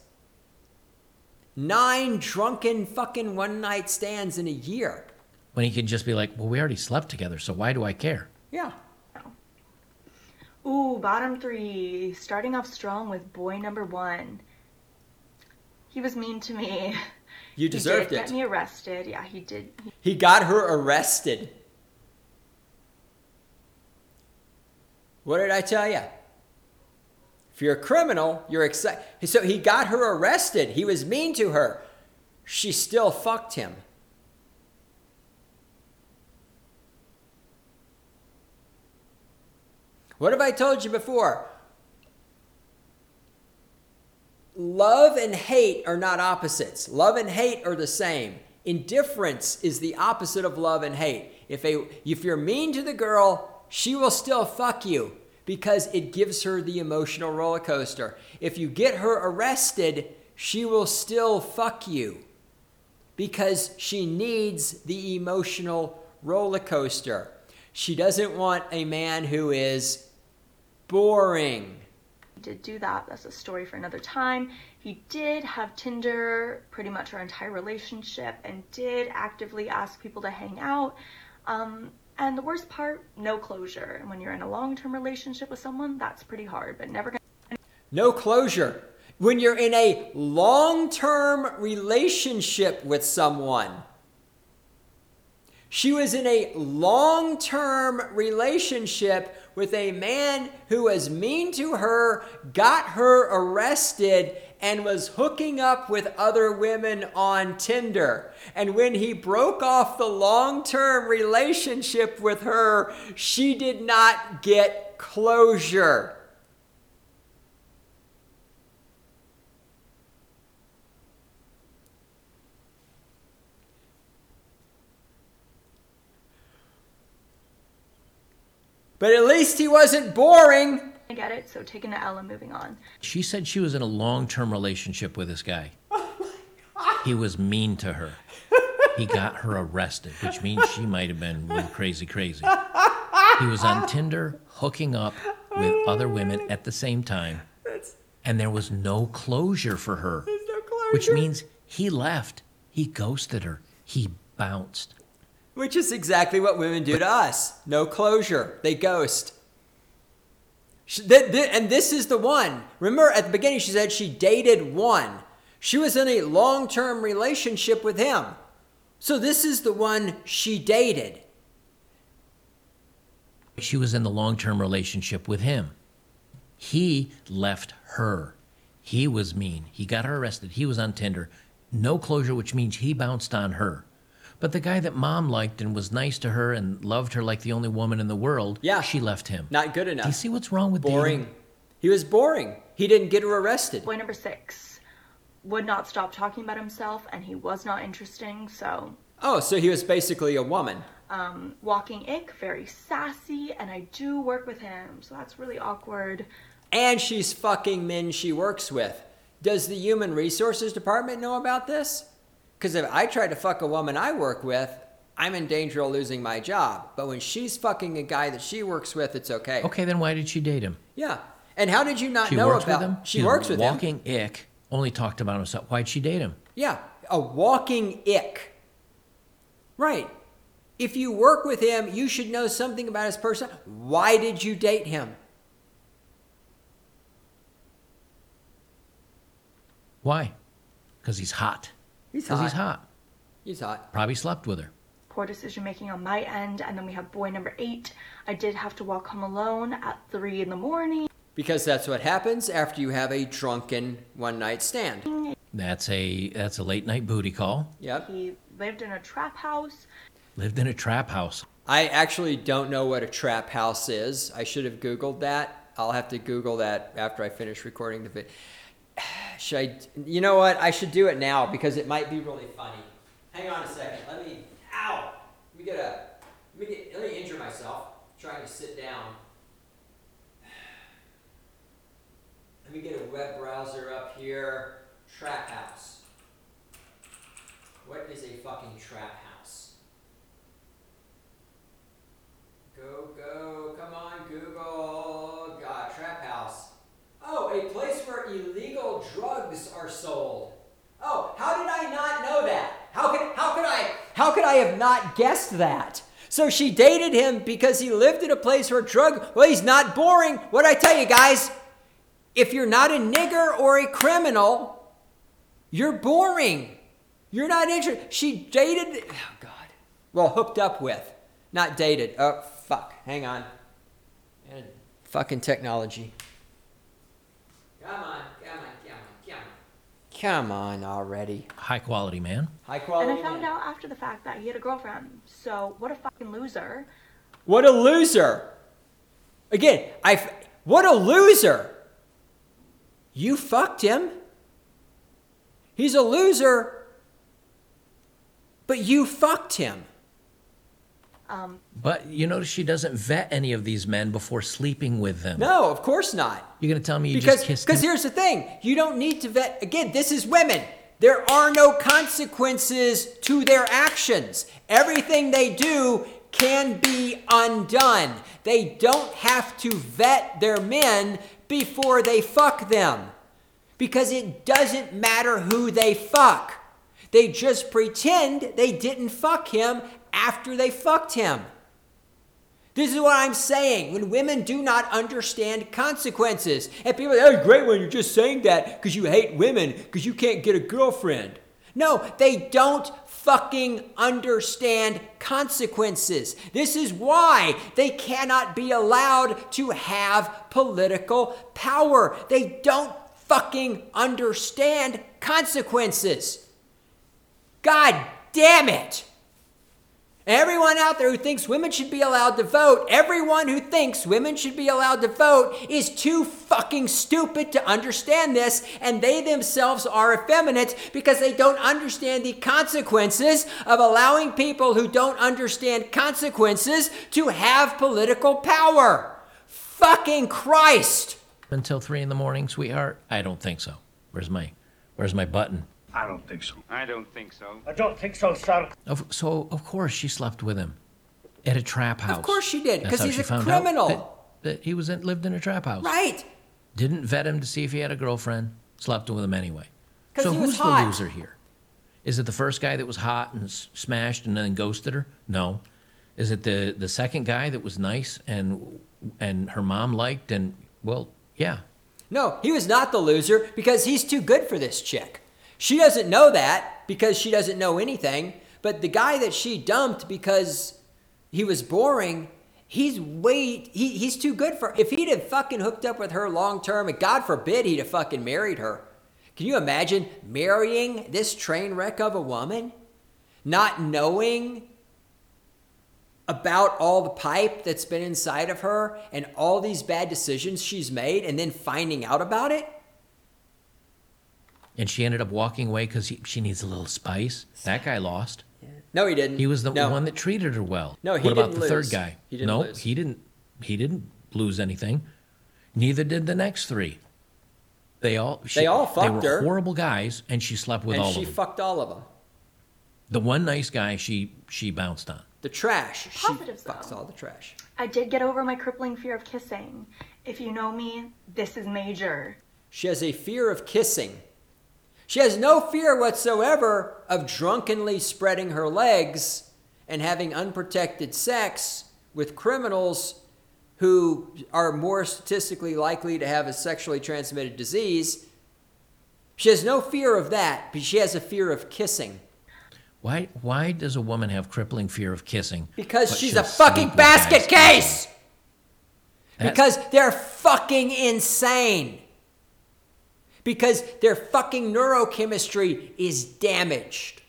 Nine drunken fucking one night stands in a year. When he could just be like, well, we already slept together, so why do I care? Yeah. Ooh, bottom three. Starting off strong with boy number one. He was mean to me. You deserved he did it. get me arrested. Yeah, he did. He He got her arrested. What did I tell you? If you're a criminal, you're excited. So he got her arrested. He was mean to her. She still fucked him. What have I told you before? Love and hate are not opposites. Love and hate are the same. Indifference is the opposite of love and hate. If a if you're mean to the girl, she will still fuck you because it gives her the emotional roller coaster. If you get her arrested, she will still fuck you because she needs the emotional roller coaster. She doesn't want a man who is boring. did do that. That's a story for another time. He did have Tinder pretty much our entire relationship and did actively ask people to hang out. Um, and the worst part, no closure. And when you're in a long-term relationship with someone, that's pretty hard, but never gonna. No closure. When you're in a long-term relationship with someone. She was in a long-term relationship with a man who was mean to her, got her arrested, and was hooking up with other women on Tinder. And when he broke off the long-term relationship with her, she did not get closure. But at least he wasn't boring. I get it, so taking the L and moving on. She said she was in a long-term relationship with this guy. He was mean to her. He got her arrested, which means she might have been really crazy, crazy. He was on Tinder hooking up with other women at the same time. And there was no closure for her. There's no closure. Which means he left. He ghosted her. He bounced. Which is exactly what women do to us. No closure. They ghost. She, th- th- and this is the one. Remember at the beginning she said she dated one. She was in a long-term relationship with him. So this is the one she dated. She was in the long-term relationship with him. He left her. He was mean. He got her arrested. He was on Tinder. No closure, which means he bounced on her. But the guy that mom liked and was nice to her and loved her like the only woman in the world, Yeah. she left him. Not good enough. Do you see what's wrong with Boring. dating? He was boring. He didn't get her arrested. Boy number six would not stop talking about himself, and he was not interesting, so... Oh, so he was basically a woman. Um, walking ick, very sassy, and I do work with him, so that's really awkward. And she's fucking men she works with. Does the Human Resources Department know about this? Because if I try to fuck a woman I work with, I'm in danger of losing my job. But when she's fucking a guy that she works with, it's okay. Okay, then why did she date him? Yeah. And how did you not She know works about with him? She He's works with him. walking ick, only talked about himself. Why'd she date him? Yeah, a walking ick. Right. If you work with him, you should know something about his person. Why did you date him? Why? Because he's hot. He's Because hot. he's hot. He's hot. Probably slept with her. Poor decision making on my end. And then we have boy number eight. I did have to walk home alone at three in the morning. Because that's what happens after you have a drunken one-night stand. That's a that's a late night booty call. Yep. He lived in a trap house. Lived in a trap house. I actually don't know what a trap house is. I should have Googled that. I'll have to Google that after I finish recording the video. Should I? You know what? I should do it now because it might be really funny. Hang on a second. Let me. Ow! Let me get a. Let me get. Let me injure myself trying to sit down. Let me get a web browser up here. Trap house. What is a fucking trap house? Go, go, come on, Google. God, trap house. Oh, a place where illegal drugs are sold. Oh, how did I not know that? How could, how could I, how could I have not guessed that? So she dated him because he lived in a place where drug, well, he's not boring. What'd I tell you guys? If you're not a nigger or a criminal, you're boring. You're not interested. She dated, oh God. Well, hooked up with, not dated. Oh, fuck. Hang on. And fucking technology. Come on, come on, come on, come on. Come on already. High quality man. High quality And I found man. out after the fact that he had a girlfriend. So what a fucking loser. What a loser. Again, I. What a loser. You fucked him. He's a loser. But you fucked him. Um, But you notice she doesn't vet any of these men before sleeping with them. No, of course not. You're going to tell me you Because just kissed because him? here's the thing. You don't need to vet. Again, this is women. There are no consequences to their actions. Everything they do can be undone. They don't have to vet their men before they fuck them. Because it doesn't matter who they fuck. They just pretend they didn't fuck him after they fucked him. This is what I'm saying. When women do not understand consequences. And people are like, oh, great when you're just saying that because you hate women because you can't get a girlfriend. No, they don't fucking understand consequences. This is why they cannot be allowed to have political power. They don't fucking understand consequences. God damn it. Everyone out there who thinks women should be allowed to vote, everyone who thinks women should be allowed to vote is too fucking stupid to understand this, and they themselves are effeminate because they don't understand the consequences of allowing people who don't understand consequences to have political power. Fucking Christ. Until three in the morning, sweetheart? I don't think so. Where's my, where's my button? I don't think so. I don't think so. I don't think so, sir. Of, so, of course, she slept with him at a trap house. Of course she did, That's because how he's she a found criminal. out that, that he was in, lived in a trap house. Right. Didn't vet him to see if he had a girlfriend. Slept with him anyway. 'Cause So he was who's hot. the loser here? Is it the first guy that was hot and s- smashed and then ghosted her? No. Is it the, the second guy that was nice and and her mom liked and, well, yeah. No, he was not the loser because he's too good for this chick. She doesn't know that because she doesn't know anything. But the guy that she dumped because he was boring, he's way, he, he's too good for, if he'd have fucking hooked up with her long term, and God forbid he'd have fucking married her. Can you imagine marrying this train wreck of a woman? Not knowing about all the pipe that's been inside of her and all these bad decisions she's made and then finding out about it? And she ended up walking away because she needs a little spice. That guy lost. No, he didn't. He was the no. one that treated her well. No, he What about didn't the lose. third guy? He didn't no, lose. he didn't. He didn't lose anything. Neither did the next three. They all. She, They all fucked They were her. horrible guys, and she slept with and all she of them. fucked all of them. The one nice guy she she bounced on. The trash. Positives, she fucks though. all the trash. I did get over my crippling fear of kissing. If you know me, this is major. She has a fear of kissing. She has no fear whatsoever of drunkenly spreading her legs and having unprotected sex with criminals who are more statistically likely to have a sexually transmitted disease. She has no fear of that, but she has a fear of kissing. Why why does a woman have crippling fear of kissing? Because but she's she'll a fucking sleep with basket guys? case! That- Because they're fucking insane. Because their fucking neurochemistry is damaged.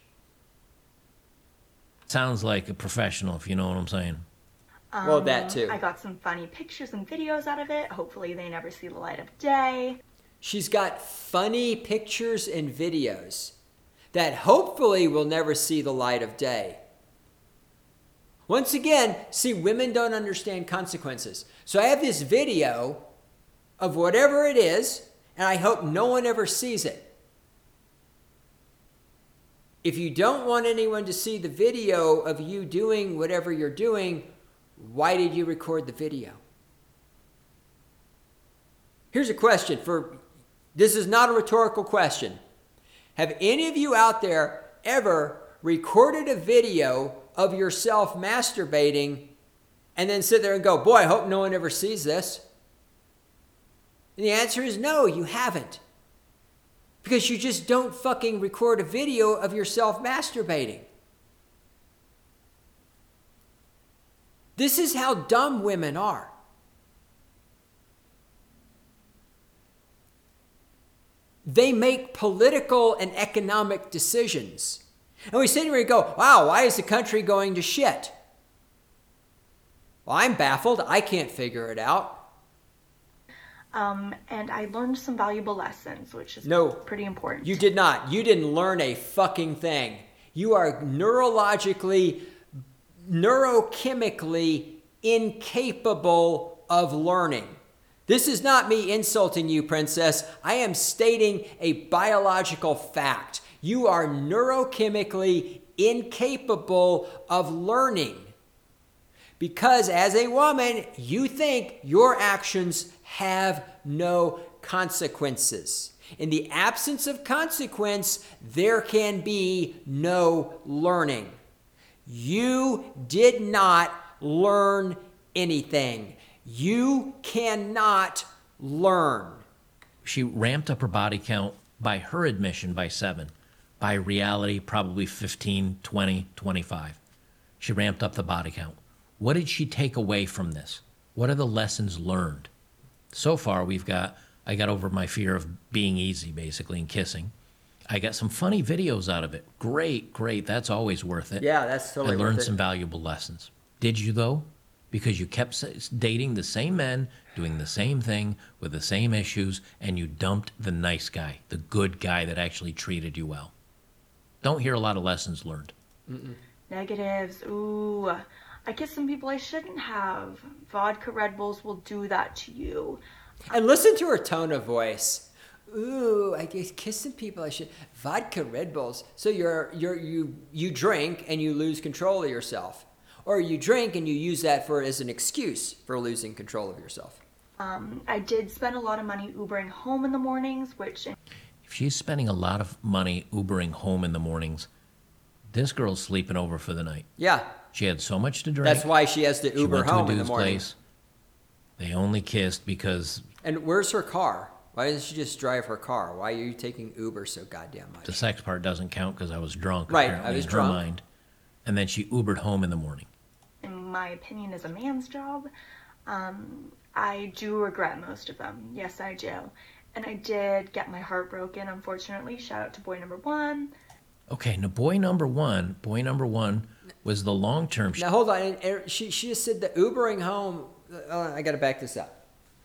Sounds like a professional, if you know what I'm saying. Well, that too. I got some funny pictures and videos out of it. Hopefully they never see the light of day. She's got funny pictures and videos that hopefully will never see the light of day. Once again, see, women don't understand consequences. So I have this video of whatever it is, and I hope no one ever sees it. If you don't want anyone to see the video of you doing whatever you're doing, why did you record the video? Here's a question for, this is not a rhetorical question. Have any of you out there ever recorded a video of yourself masturbating and then sit there and go, boy, I hope no one ever sees this? And the answer is no, you haven't. Because you just don't fucking record a video of yourself masturbating. This is how dumb women are. They make political and economic decisions. And we sit here and go, wow, why is the country going to shit? Well, I'm baffled. I can't figure it out. Um, and I learned some valuable lessons, which is No, pretty important. You did not. You didn't learn a fucking thing. You are neurologically, neurochemically incapable of learning. This is not me insulting you, princess. I am stating a biological fact. You are neurochemically incapable of learning. Because as a woman, you think your actions have no consequences. In the absence of consequence, there can be no learning. You did not learn anything. You cannot learn. She ramped up her body count by her admission by seven. By reality, probably fifteen, twenty, twenty-five. She ramped up the body count. What did she take away from this? What are the lessons learned? So far, we've got, I got over my fear of being easy, basically, and kissing. I got some funny videos out of it. Great, great. That's always worth it. Yeah, that's totally I learned worth it. some valuable lessons. Did you, though? Because you kept s- dating the same men, doing the same thing, with the same issues, and you dumped the nice guy, the good guy that actually treated you well. Don't hear a lot of lessons learned. Mm-mm. Negatives. Ooh. I kissed some people I shouldn't have. Vodka Red Bulls will do that to you. And listen to her tone of voice. Ooh, I guess kissing people I should. Vodka Red Bulls. So you're you're you you drink and you lose control of yourself, or you drink and you use that for as an excuse for losing control of yourself. Um, I did spend a lot of money Ubering home in the mornings, which If she's spending a lot of money Ubering home in the mornings, this girl's sleeping over for the night. Yeah, She had so much to drink. that's why she has to She Uber went to a home in the dude's morning. place. They only kissed because And where's her car? Why doesn't she just drive her car? Why are you taking Uber so goddamn much? the sex part doesn't count because I was drunk. Right, apparently, I was in drunk. her mind. And then she Ubered home in the morning. in my opinion is a man's job. Um, I do regret most of them. Yes, I do. And I did get my heart broken, unfortunately. Shout out to boy number one. Okay, now boy number one, boy number one was the long-term. Now hold on. And- and She she just said the Ubering home. Uh, I got to back this up.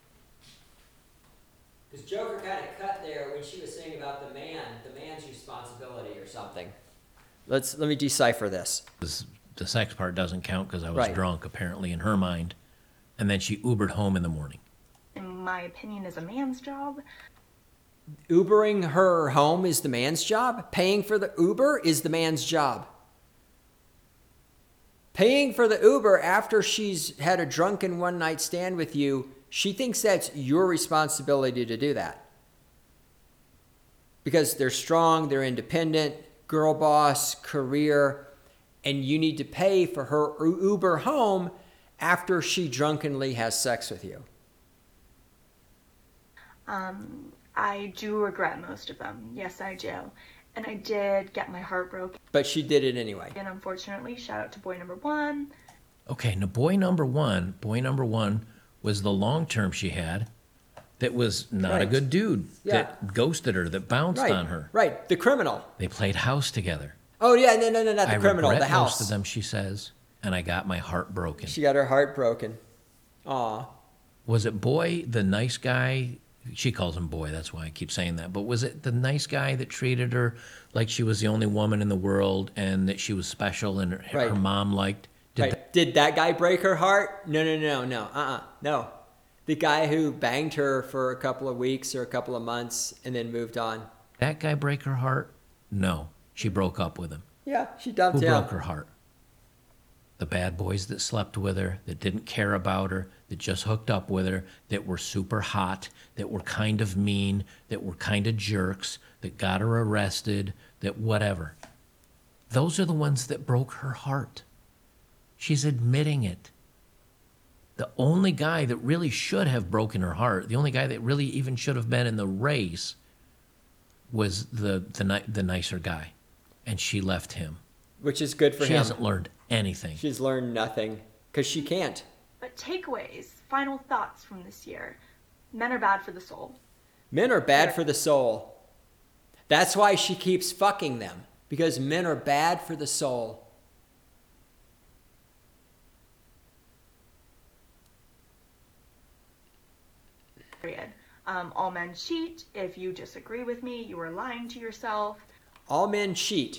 Because Joker kind of cut there when she was saying about the man, the man's responsibility or something. Let's let me decipher this. This- the sex part doesn't count because I was Right. drunk, apparently, in her mind. And then she Ubered home in the morning. In my opinion, is a man's job. Ubering her home is the man's job. Paying for the Uber is the man's job. Paying for the Uber after she's had a drunken one night stand with you, she thinks that's your responsibility to do that. Because they're strong, they're independent, girl boss, career, and you need to pay for her Uber home after she drunkenly has sex with you. Um, I do regret most of them. Yes, I do. And I did get my heart broken. But she did it anyway. And unfortunately, shout out to boy number one. Okay, now boy number one, boy number one was the long-term she had that was not a Right. good dude, Yeah. that ghosted her, that bounced Right, on her. right. The criminal. They played house together. Oh yeah, no, no, no, not the I criminal, regret the most house. of them, she says, and I got my heart broken. She got her heart broken. Aw. Was it boy, the nice guy? She calls him boy, that's why I keep saying that. But was it the nice guy that treated her like she was the only woman in the world and that she was special and her, Right. her mom liked? Did Right. that- Did that guy break her heart? No, no, no, no. Uh-uh. No. The guy who banged her for a couple of weeks or a couple of months and then moved on. that guy break her heart? No, she broke up with him. Yeah, she dumped Who him. broke her heart? The bad boys that slept with her, that didn't care about her, that just hooked up with her, that were super hot, that were kind of mean, that were kind of jerks, that got her arrested, that whatever. Those are the ones that broke her heart. She's admitting it. The only guy that really should have broken her heart, the only guy that really even should have been in the race, was the the, ni- the nicer guy. And she left him. Which is good for She him. hasn't learned anything. She's learned nothing because she can't. But takeaways, final thoughts from this year. Men are bad for the soul. Men are bad for the soul. That's why she keeps fucking them, because men are bad for the soul. Period. Um, all men cheat. If you disagree with me, you are lying to yourself. All men cheat.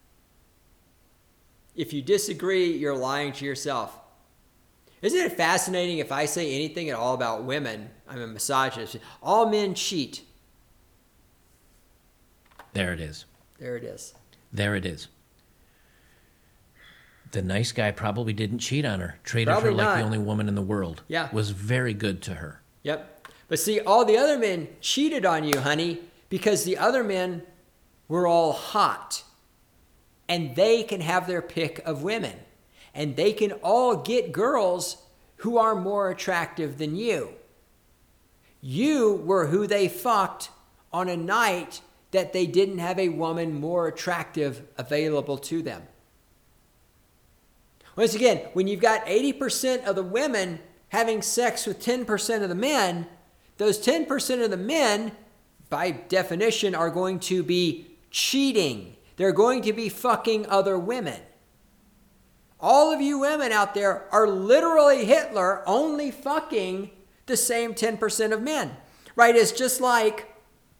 If you disagree, you're lying to yourself. Isn't it fascinating if I say anything at all about women? I'm a misogynist. All men cheat. There it is. There it is. There it is. The nice guy probably didn't cheat on her. Treated Probably her like the not. only woman in the world. Yeah. Was very good to her. Yep. But see, all the other men cheated on you, honey, because the other men were all hot. And they can have their pick of women. And they can all get girls who are more attractive than you. You were who they fucked on a night that they didn't have a woman more attractive available to them. Once again, when you've got eighty percent of the women having sex with ten percent of the men, those ten percent of the men, by definition, are going to be cheating. They're going to be fucking other women. All of you women out there are literally Hitler, only fucking the same ten percent of men. Right? It's just like,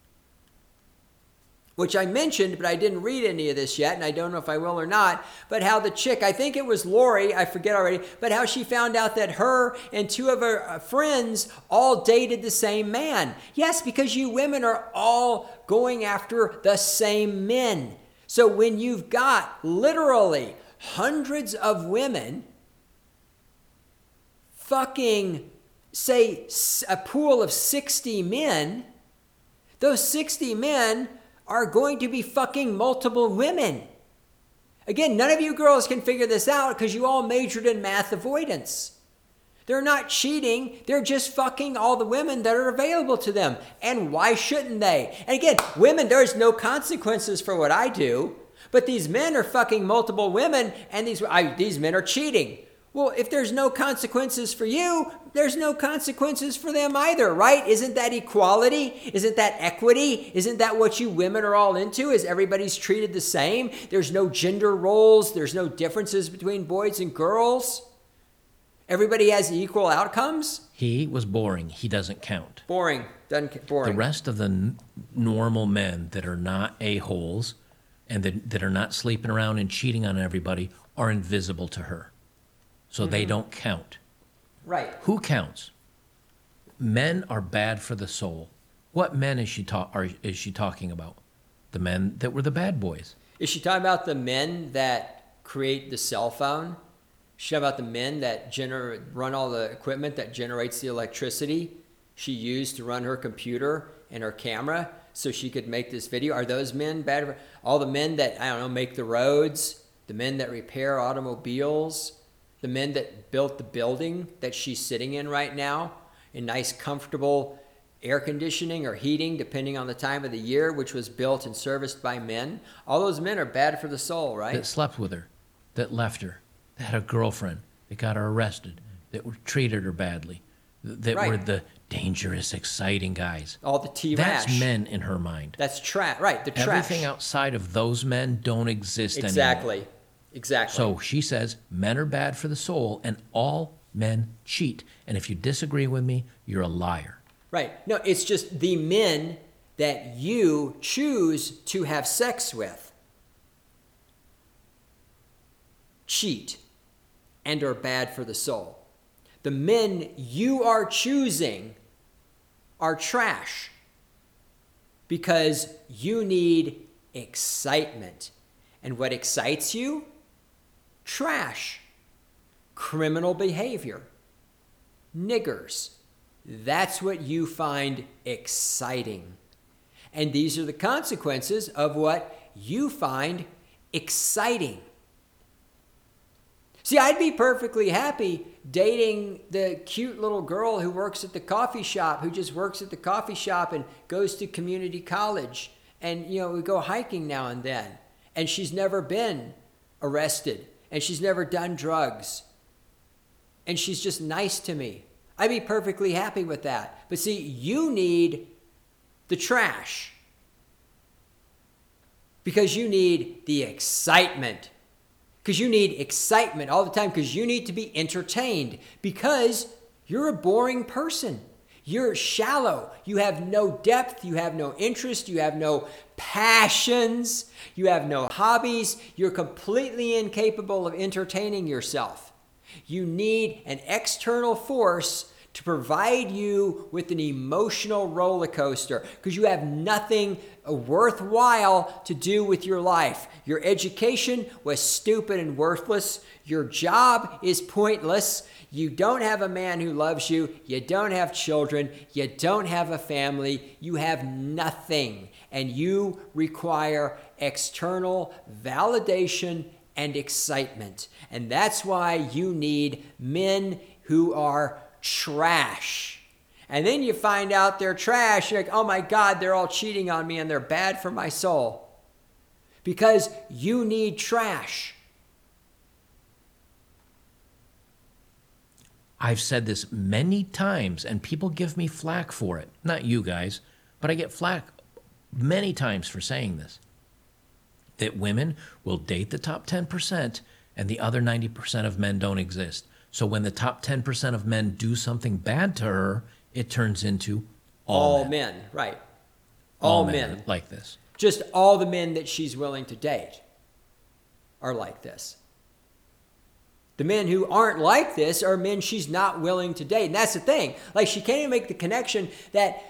which I mentioned, but I didn't read any of this yet, and I don't know if I will or not, but how the chick, I think it was Lori, I forget already, but how she found out that her and two of her friends all dated the same man. Yes, because you women are all going after the same men. So when you've got literally hundreds of women fucking, say, a pool of sixty men, those sixty men are going to be fucking multiple women. Again, none of you girls can figure this out because you all majored in math avoidance. They're not cheating. They're just fucking all the women that are available to them. And why shouldn't they? And again, women, there's no consequences for what I do. But these men are fucking multiple women, and these I, these men are cheating. Well, if there's no consequences for you, there's no consequences for them either, right? Isn't that equality? Isn't that equity? Isn't that what you women are all into? Is everybody's treated the same? There's no gender roles. There's no differences between boys and girls. Everybody has equal outcomes. He was boring. He doesn't count. Boring. Doesn't boring. The rest of the n- normal men that are not a-holes and that, that are not sleeping around and cheating on everybody are invisible to her. So mm-hmm. they don't count. Right. Who counts? Men are bad for the soul. What men is she ta- are, is she talking about? The men that were the bad boys. Is she talking about the men that create the cell phone? Is she talking about the men that gener- run all the equipment that generates the electricity she used to run her computer and her camera so she could make this video? Are those men bad for all the men that, I don't know, make the roads, the men that repair automobiles, the men that built the building that she's sitting in right now in nice, comfortable air conditioning or heating, depending on the time of the year, which was built and serviced by men? All those men are bad for the soul, right? That slept with her, that left her, that had a girlfriend, that got her arrested, that were, treated her badly, that right. were the dangerous, exciting guys. All the T-rash. That's men in her mind. That's trash. Right, the trash. Everything outside of those men don't exist exactly. anymore. Exactly. So she says men are bad for the soul and all men cheat. And if you disagree with me, you're a liar. Right. No, it's just the men that you choose to have sex with cheat and are bad for the soul. The men you are choosing are trash because you need excitement. And what excites you? Trash, criminal behavior, niggers. That's what you find exciting. And these are the consequences of what you find exciting. See, I'd be perfectly happy dating the cute little girl who works at the coffee shop, who just works at the coffee shop and goes to community college. And, you know, we go hiking now and then. And she's never been arrested. And she's never done drugs. And she's just nice to me. I'd be perfectly happy with that. But see, you need the trash. Because you need the excitement. Because you need excitement all the time. Because you need to be entertained. Because you're a boring person. You're shallow. You have no depth. You have no interest. You have no passions. You have no hobbies. You're completely incapable of entertaining yourself. You need an external force to provide you with an emotional roller coaster because you have nothing worthwhile to do with your life. Your education was stupid and worthless. Your job is pointless. You don't have a man who loves you. You don't have children. You don't have a family. You have nothing. And you require external validation and excitement. And that's why you need men who are trash. And then you find out they're trash. You're like, oh my God, they're all cheating on me and they're bad for my soul. Because you need trash. I've said this many times and people give me flack for it. Not you guys, but I get flack many times for saying this. That women will date the top ten percent and the other ninety percent of men don't exist. So when the top ten percent of men do something bad to her, it turns into all, all men. men. Right. All, all men, men like this. Just all the men that she's willing to date are like this. The men who aren't like this are men she's not willing to date. And that's the thing. Like, she can't even make the connection that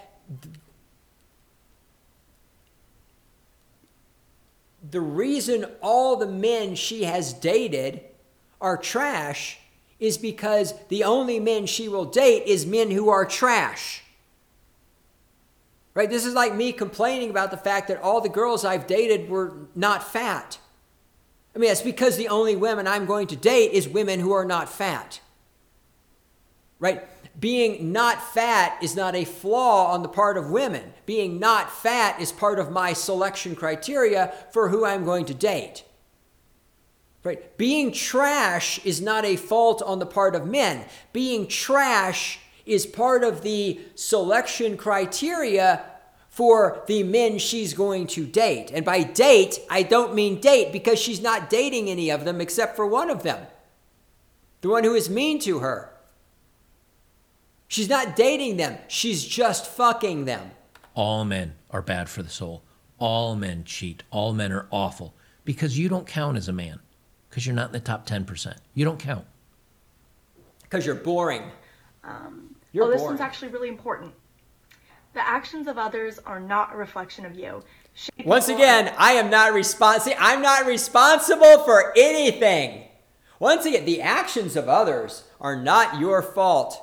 the reason all the men she has dated are trash is because the only men she will date is men who are trash. Right? This is like me complaining about the fact that all the girls I've dated were not fat. I mean, it's because the only women I'm going to date is women who are not fat. Right? Being not fat is not a flaw on the part of women. Being not fat is part of my selection criteria for who I'm going to date. Right? Being trash is not a fault on the part of men. Being trash is part of the selection criteria for the men she's going to date. And by date, I don't mean date because she's not dating any of them except for one of them. The one who is mean to her. She's not dating them. She's just fucking them. All men are bad for the soul. All men cheat. All men are awful. Because you don't count as a man. Because you're not in the top ten percent. You don't count. Because you're boring. Um, You're oh, this boring. one's actually really important. The actions of others are not a reflection of you. Shady Once people again, are- I am not responsible. I'm not responsible for anything. Once again, the actions of others are not your fault.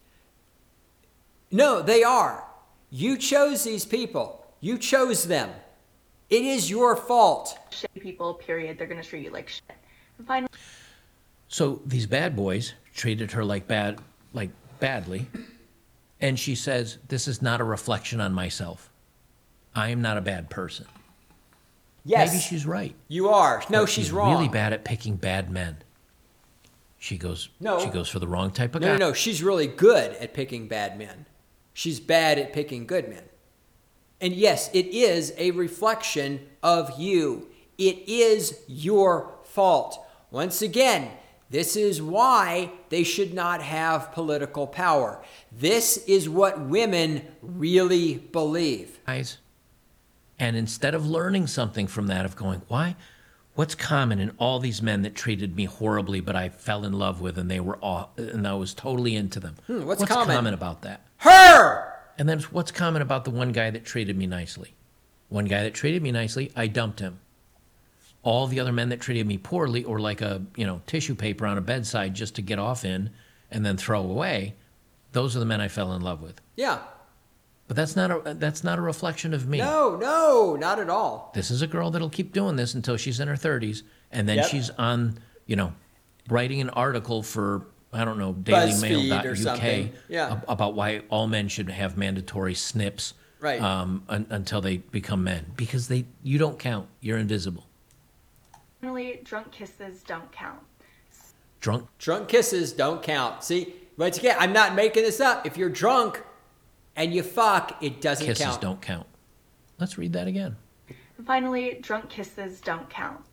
No, they are. You chose these people. You chose them. It is your fault. shady people, period. They're going to treat you like shit. And finally, So these bad boys treated her like bad, like badly. And she says, this is not a reflection on myself. I am not a bad person. Yes, Maybe she's right. you are. No, But she's, wrong. really bad at picking bad men. She goes, No. she goes for the wrong type of No, guy. no, no. She's really good at picking bad men. She's bad at picking good men. And yes, it is a reflection of you. It is your fault. Once again, this is why they should not have political power. This is what women really believe. Guys. And instead of learning something from that, of going, why? What's common in all these men that treated me horribly, but I fell in love with, and they were aw- and I was totally into them? Hmm, what's common? about that? Her! And then what's common about the one guy that treated me nicely? One guy that treated me nicely, I dumped him. All the other men that treated me poorly, or like a you know tissue paper on a bedside just to get off in and then throw away, those are the men I fell in love with. Yeah. But that's not a that's not a reflection of me. No, no, not at all. This is a girl that'll keep doing this until she's in her thirties, and then Yep. she's on, you know, writing an article for, I don't know, Daily Mail BuzzFeed dot or U K something. Yeah. ab- about why all men should have mandatory snips Right. um, un- until they become men. Because they you don't count. You're invisible. finally, drunk kisses don't count. Drunk. Drunk kisses don't count. See, once again, I'm not making this up. If you're drunk and you fuck, it doesn't Kisses count. don't count. Let's read that again. And finally, drunk kisses don't count.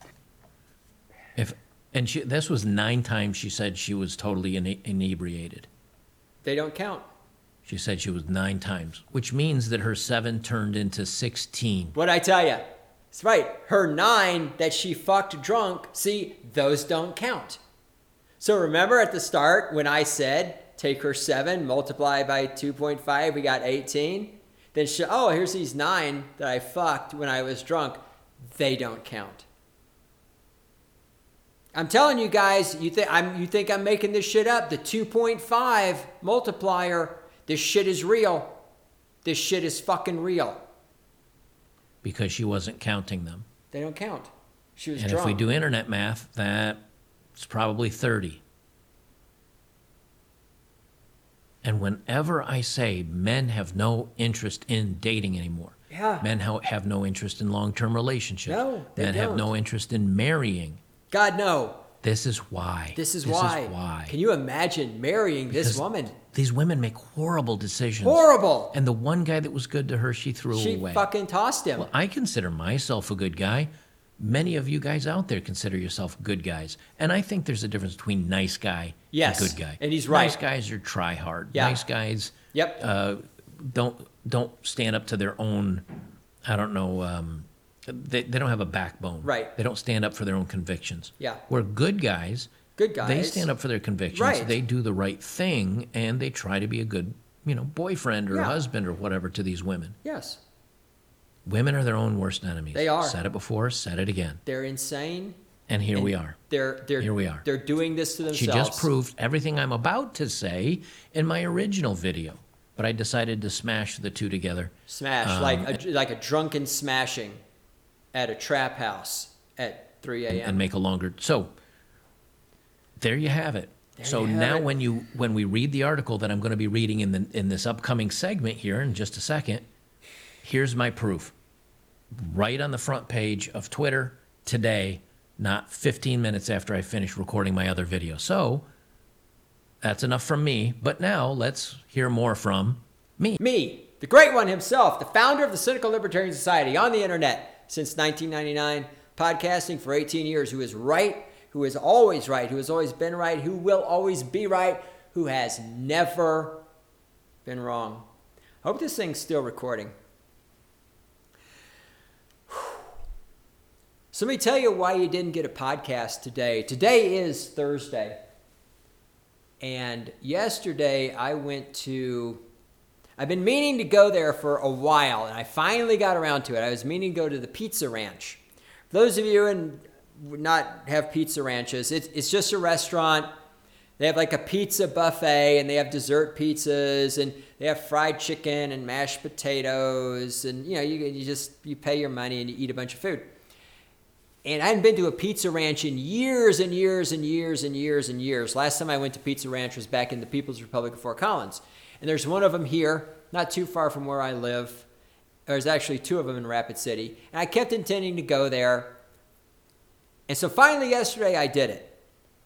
If and she, this was nine times she said she was totally ine- inebriated. They don't count. She said she was nine times, which means that her seven turned into sixteen. What'd I tell you? It's right. Her nine that she fucked drunk, see, those don't count. So remember at the start when I said, take her seven, multiply by two point five, we got eighteen? Then she, oh, here's these nine that I fucked when I was drunk. They don't count. I'm telling you guys, you think I'm you think I'm making this shit up. The two point five multiplier, this shit is real. This shit is fucking real. Because she wasn't counting them. They don't count. She was And drunk. if we do internet math, that's probably thirty. And whenever I say men have no interest in dating anymore, Yeah. men ha- have no interest in long-term relationships, No, they men have don't. no interest in marrying, God, no. this is why. This is this why. Is why. Can you imagine marrying this Because woman? These women make horrible decisions. Horrible. And the one guy that was good to her, she threw She away. fucking tossed him. Well, I consider myself a good guy. Many of you guys out there consider yourself good guys. And I think there's a difference between nice guy Yes, and good guy. and he's Nice right. guys are try hard. Yeah. Nice guys Yep. uh, don't don't stand up to their own, I don't know, um, they, they don't have a backbone. Right. They don't stand up for their own convictions. Yeah. Where good guys, Good guys. they stand up for their convictions. Right. They do the right thing, and they try to be a good, you know, boyfriend or Yeah. husband or whatever to these women. Yes. Women are their own worst enemies. They are. Said it before, said it again. They're insane. And here and we are. They're they're Here we are. They're doing this to She themselves. just proved everything I'm about to say in my original video. But I decided to smash the two together. Smash Um, like a, like a drunken smashing at a trap house at three a.m. and make a longer. So there you have it. There so you have now it. when you when we read the article that I'm going to be reading in the in this upcoming segment here in just a second, here's my proof. Right on the front page of Twitter today, not fifteen minutes after I finish recording my other video. So that's enough from me. But now let's hear more from me. Me, the great one himself, the founder of the Cynical Libertarian Society on the internet since nineteen ninety-nine, podcasting for eighteen years, who is right, who is always right, who has always been right, who will always be right, who has never been wrong. I hope this thing's still recording. So let me tell you why you didn't get a podcast today. Today is Thursday. And yesterday I went to, I've been meaning to go there for a while, and I finally got around to it. I was meaning to go to the Pizza Ranch. For those of you who would not have pizza ranches, it's, it's just a restaurant. They have like a pizza buffet, and they have dessert pizzas, and they have fried chicken and mashed potatoes, and you know, you, you just, you pay your money and you eat a bunch of food. And I hadn't been to a Pizza Ranch in years and years and years and years and years. Last time I went to Pizza Ranch was back in the People's Republic of Fort Collins. And there's one of them here, not too far from where I live. There's actually two of them in Rapid City. And I kept intending to go there. And so finally yesterday I did it.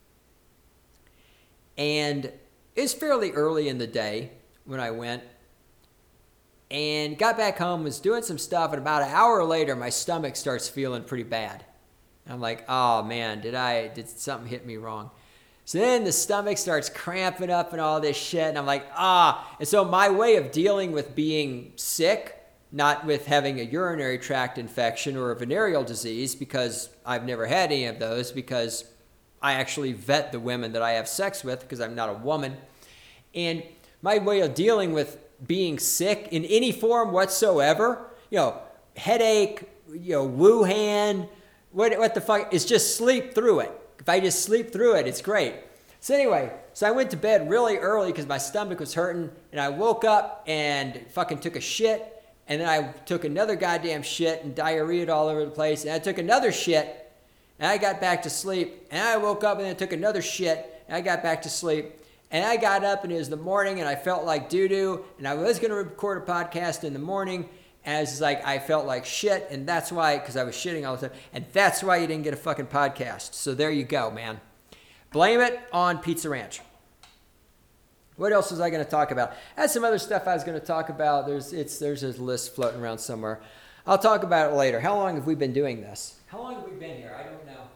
And it's fairly early in the day when I went. And got back home, was doing some stuff, and about an hour later my stomach starts feeling pretty bad. I'm like, oh man, did I, did something hit me wrong? So then the stomach starts cramping up and all this shit. And I'm like, ah. And so my way of dealing with being sick, not with having a urinary tract infection or a venereal disease, because I've never had any of those, because I actually vet the women that I have sex with, because I'm not a woman. And my way of dealing with being sick in any form whatsoever, you know, headache, you know, Wuhan, What what the fuck? Is just sleep through it. If I just sleep through it, it's great. So anyway, so I went to bed really early because my stomach was hurting, and I woke up and fucking took a shit, and then I took another goddamn shit and diarrheaed all over the place, and I took another shit, and I got back to sleep, and I woke up and then took another shit, and I got back to sleep, and I got up and it was the morning, and I felt like doo-doo, and I was going to record a podcast in the morning. And it's like, I felt like shit, and that's why, because I was shitting all the time, and that's why you didn't get a fucking podcast. So there you go, man. Blame it on Pizza Ranch. What else was I going to talk about? I had some other stuff I was going to talk about. There's it's there's a list floating around somewhere. I'll talk about it later. How long have we been doing this? How long have we been here? I don't know.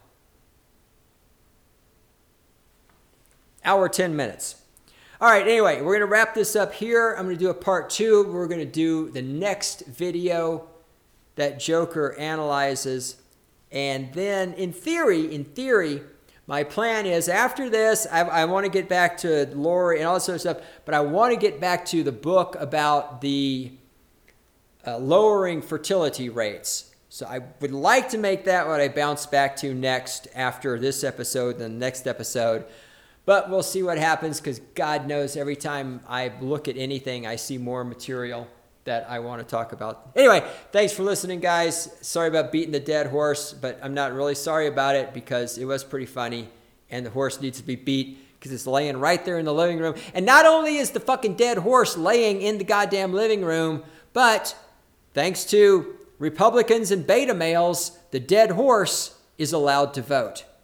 Hour, ten minutes. All right, anyway, we're going to wrap this up here. I'm going to do a part two. We're going to do the next video that Joker analyzes. And then, in theory, in theory, my plan is after this, I, I want to get back to Lori and all this sort of stuff, but I want to get back to the book about the uh, lowering fertility rates. So I would like to make that what I bounce back to next after this episode and the next episode. But we'll see what happens, because God knows every time I look at anything, I see more material that I want to talk about. Anyway, thanks for listening, guys. Sorry about beating the dead horse, but I'm not really sorry about it, because it was pretty funny, and the horse needs to be beat because it's laying right there in the living room. And not only is the fucking dead horse laying in the goddamn living room, but thanks to Republicans and beta males, the dead horse is allowed to vote.